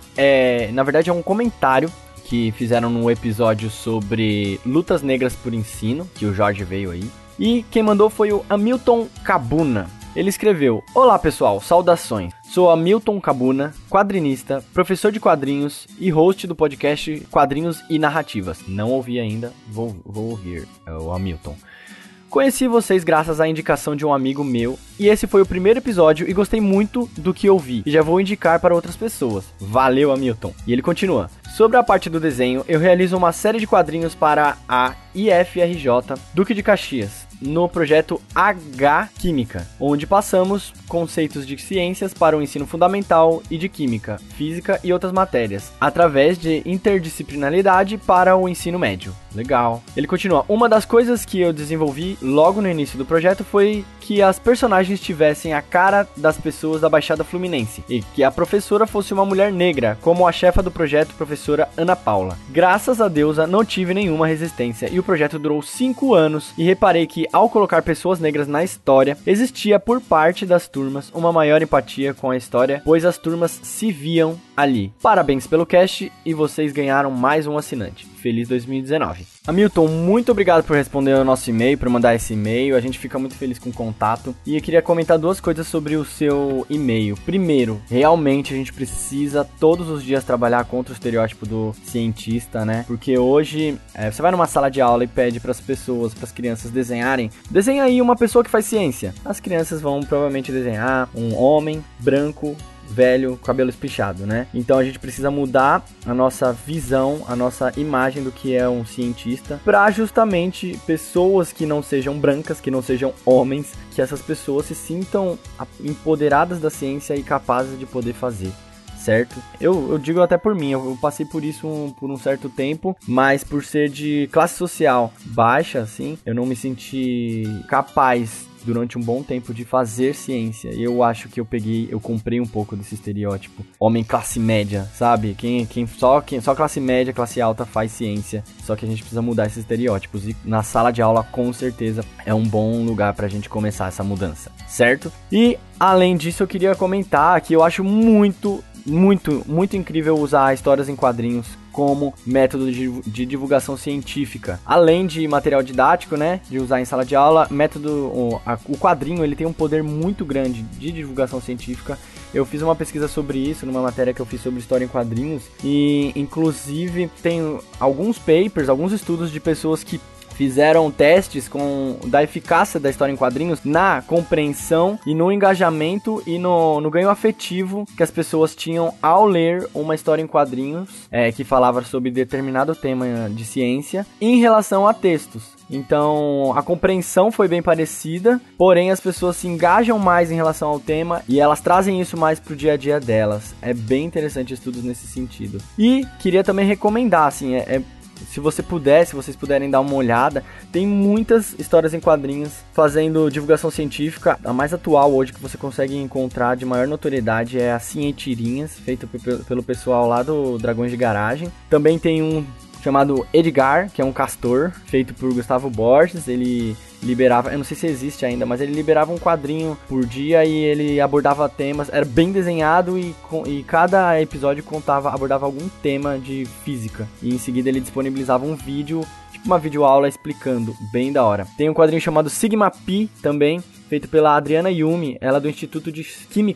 é, na verdade, é um comentário que fizeram no episódio sobre lutas negras por ensino, que o Jorge veio aí. E quem mandou foi o Hamilton Cabuna. Ele escreveu: Olá pessoal, saudações. Sou Hamilton Cabuna, quadrinista, professor de quadrinhos e host do podcast Quadrinhos e Narrativas. Não ouvi ainda, vou, vou ouvir, é o Hamilton. Conheci vocês graças à indicação de um amigo meu, e esse foi o primeiro episódio e gostei muito do que ouvi, e já vou indicar para outras pessoas. Valeu, Hamilton. E ele continua: sobre a parte do desenho, eu realizo uma série de quadrinhos para a I F R J Duque de Caxias, no projeto H Química, onde passamos conceitos de ciências para o ensino fundamental e de química, física e outras matérias, através de interdisciplinaridade para o ensino médio. Legal. Ele continua: uma das coisas que eu desenvolvi logo no início do projeto foi que as personagens tivessem a cara das pessoas da Baixada Fluminense e que a professora fosse uma mulher negra, como a chefa do projeto, professora Ana Paula. Graças a Deus, não tive nenhuma resistência e o projeto durou cinco anos, e reparei que ao colocar pessoas negras na história, existia por parte das turmas uma maior empatia com a história, pois as turmas se viam ali. Parabéns pelo cast e vocês ganharam mais um assinante. Feliz dois mil e dezenove. Hamilton, muito obrigado por responder ao nosso e-mail, por mandar esse e-mail. A gente fica muito feliz com o contato. E eu queria comentar duas coisas sobre o seu e-mail. Primeiro, realmente a gente precisa todos os dias trabalhar contra o estereótipo do cientista, né? Porque hoje, é, você vai numa sala de aula e pede para as pessoas, para as crianças desenharem. Desenha aí uma pessoa que faz ciência. As crianças vão provavelmente desenhar um homem branco, velho, cabelo espichado, né? Então a gente precisa mudar a nossa visão, a nossa imagem do que é um cientista, para justamente pessoas que não sejam brancas, que não sejam homens, que essas pessoas se sintam empoderadas da ciência e capazes de poder fazer. Certo? Eu, eu digo até por mim, eu, eu passei por isso um, por um certo tempo, mas por ser de classe social baixa, assim, eu não me senti capaz durante um bom tempo de fazer ciência. E eu acho que eu peguei, eu comprei um pouco desse estereótipo. Homem classe média, sabe? Quem, quem, só, quem, só classe média, classe alta faz ciência. Só que a gente precisa mudar esses estereótipos. E na sala de aula, com certeza, é um bom lugar pra gente começar essa mudança, certo? E, além disso, eu queria comentar que eu acho muito, muito, muito incrível usar histórias em quadrinhos como método de, de divulgação científica. Além de material didático, né, de usar em sala de aula, método, o, a, o quadrinho, ele tem um poder muito grande de divulgação científica. Eu fiz uma pesquisa sobre isso numa matéria que eu fiz sobre história em quadrinhos e, inclusive, tem alguns papers, alguns estudos de pessoas que fizeram testes com, da eficácia da história em quadrinhos na compreensão e no engajamento e no, no ganho afetivo que as pessoas tinham ao ler uma história em quadrinhos é, que falava sobre determinado tema de ciência em relação a textos. Então, a compreensão foi bem parecida, porém as pessoas se engajam mais em relação ao tema e elas trazem isso mais pro dia a dia delas. É bem interessante estudos nesse sentido. E queria também recomendar, assim, é... é se você puder, se vocês puderem dar uma olhada, tem muitas histórias em quadrinhos fazendo divulgação científica. A mais atual hoje que você consegue encontrar de maior notoriedade é a Cientirinhas, feita pelo pessoal lá do Dragões de Garagem. Também tem um chamado Edgar, que é um castor, feito por Gustavo Borges. Ele liberava, eu não sei se existe ainda, mas ele liberava um quadrinho por dia e ele abordava temas, era bem desenhado e, e cada episódio contava, abordava algum tema de física. E em seguida ele disponibilizava um vídeo, tipo uma videoaula explicando, bem da hora. Tem um quadrinho chamado Sigma Pi também, feito pela Adriana Yumi, ela é do Instituto de Química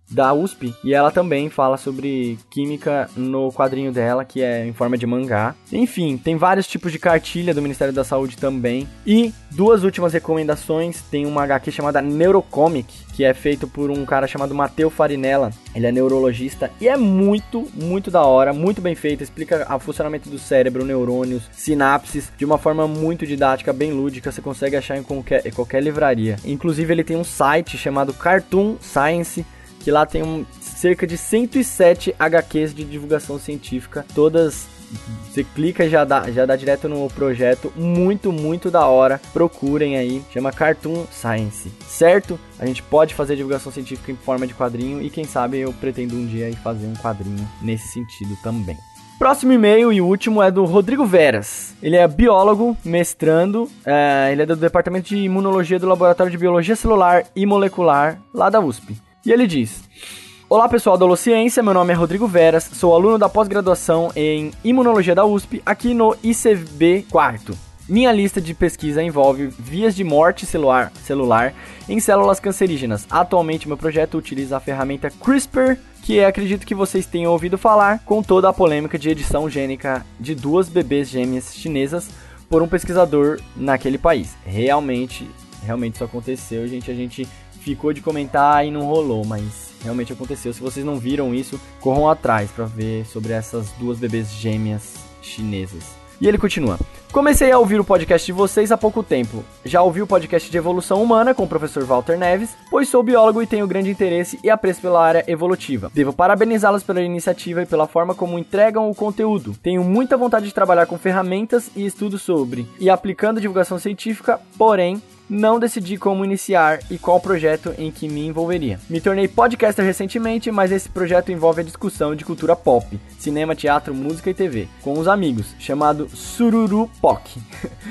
da U S P, e ela também fala sobre química no quadrinho dela, que é em forma de mangá. Enfim, tem vários tipos de cartilha do Ministério da Saúde também. E duas últimas recomendações, tem uma agá quê chamada Neurocomic, que é feito por um cara chamado Matteo Farinella. Ele é neurologista e é muito, muito da hora, muito bem feito, explica o funcionamento do cérebro, neurônios, sinapses, de uma forma muito didática, bem lúdica, você consegue achar em qualquer, em qualquer livraria. Inclusive ele tem um site chamado Cartoon Science, que lá tem um, cerca de cento e sete agá quês de divulgação científica, todas, você clica e já dá, já dá direto no projeto, muito, muito da hora, procurem aí, chama Cartoon Science, certo? A gente pode fazer divulgação científica em forma de quadrinho e quem sabe eu pretendo um dia aí fazer um quadrinho nesse sentido também. Próximo e-mail e último é do Rodrigo Veras. Ele é biólogo, mestrando, é, ele é do Departamento de Imunologia do Laboratório de Biologia Celular e Molecular, lá da U S P. E ele diz: olá pessoal da Holociência, meu nome é Rodrigo Veras, sou aluno da pós-graduação em Imunologia da U S P, aqui no I C B quatro. Minha lista de pesquisa envolve vias de morte celular, celular em células cancerígenas. Atualmente meu projeto utiliza a ferramenta CRISPR, que acredito que vocês tenham ouvido falar, com toda a polêmica de edição gênica de duas bebês gêmeas chinesas por um pesquisador naquele país. Realmente, realmente isso aconteceu, gente, a gente ficou de comentar e não rolou, mas realmente aconteceu. Se vocês não viram isso, corram atrás para ver sobre essas duas bebês gêmeas chinesas. E ele continua: comecei a ouvir o podcast de vocês há pouco tempo. Já ouvi o podcast de evolução humana com o professor Walter Neves, pois sou biólogo e tenho grande interesse e apreço pela área evolutiva. Devo parabenizá-los pela iniciativa e pela forma como entregam o conteúdo. Tenho muita vontade de trabalhar com ferramentas e estudos sobre e aplicando divulgação científica, porém não decidi como iniciar e qual projeto em que me envolveria. Me tornei podcaster recentemente, mas esse projeto envolve a discussão de cultura pop, cinema, teatro, música e T V, com os amigos, chamado Sururupoc.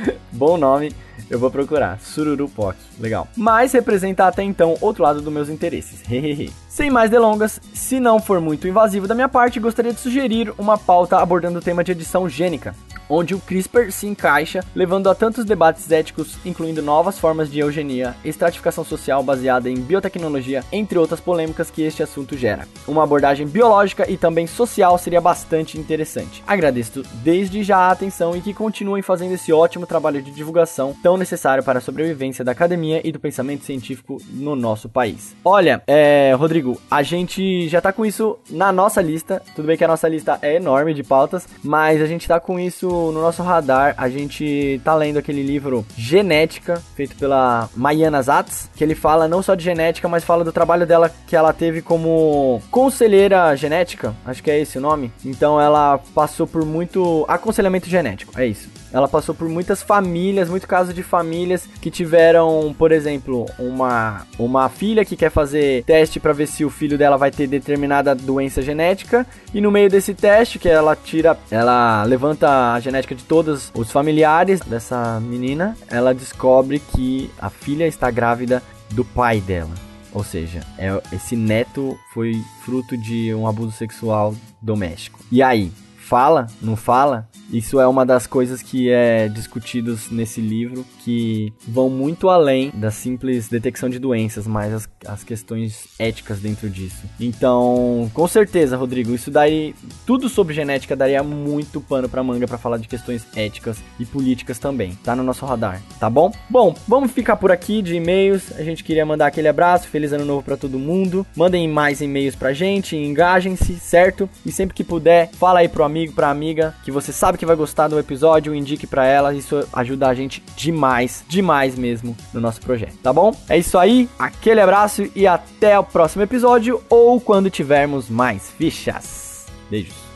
Bom nome, eu vou procurar. Sururupoc, legal. Mas representa até então outro lado dos meus interesses. Hehehe. Sem mais delongas, se não for muito invasivo da minha parte, gostaria de sugerir uma pauta abordando o tema de edição gênica, onde o CRISPR se encaixa, levando a tantos debates éticos, incluindo novas formas de eugenia, estratificação social baseada em biotecnologia, entre outras polêmicas que este assunto gera. Uma abordagem biológica e também social seria bastante interessante. Agradeço desde já a atenção e que continuem fazendo esse ótimo trabalho de divulgação tão necessário para a sobrevivência da academia e do pensamento científico no nosso país. Olha, é, Rodrigo, a gente já tá com isso na nossa lista. Tudo bem que a nossa lista é enorme de pautas, mas a gente tá com isso no nosso radar. A gente tá lendo aquele livro Genética, feito pela Mariana Zatz, que ele fala não só de genética, mas fala do trabalho dela que ela teve como conselheira genética, acho que é esse o nome. Então ela passou por muito aconselhamento genético, é isso. Ela passou por muitas famílias, muitos casos de famílias que tiveram, por exemplo, uma, uma filha que quer fazer teste para ver se o filho dela vai ter determinada doença genética, e no meio desse teste que ela tira, ela levanta a genética de todos os familiares dessa menina, ela descobre que a filha está grávida do pai dela. Ou seja, é, esse neto foi fruto de um abuso sexual doméstico. E aí, fala? Não fala? Isso é uma das coisas que é discutidos nesse livro, que vão muito além da simples detecção de doenças, mas as, as questões éticas dentro disso. Então, com certeza, Rodrigo, isso daí, tudo sobre genética daria muito pano pra manga pra falar de questões éticas e políticas também. Tá no nosso radar, tá bom? Bom, vamos ficar por aqui de e-mails. A gente queria mandar aquele abraço, feliz ano novo pra todo mundo. Mandem mais e-mails pra gente, engajem-se, certo? E sempre que puder, fala aí pro amigo, pra amiga, que você sabe que vai gostar do episódio, indique pra ela, isso ajuda a gente demais, demais mesmo no nosso projeto, tá bom? É isso aí, aquele abraço e até o próximo episódio ou quando tivermos mais fichas. Beijos.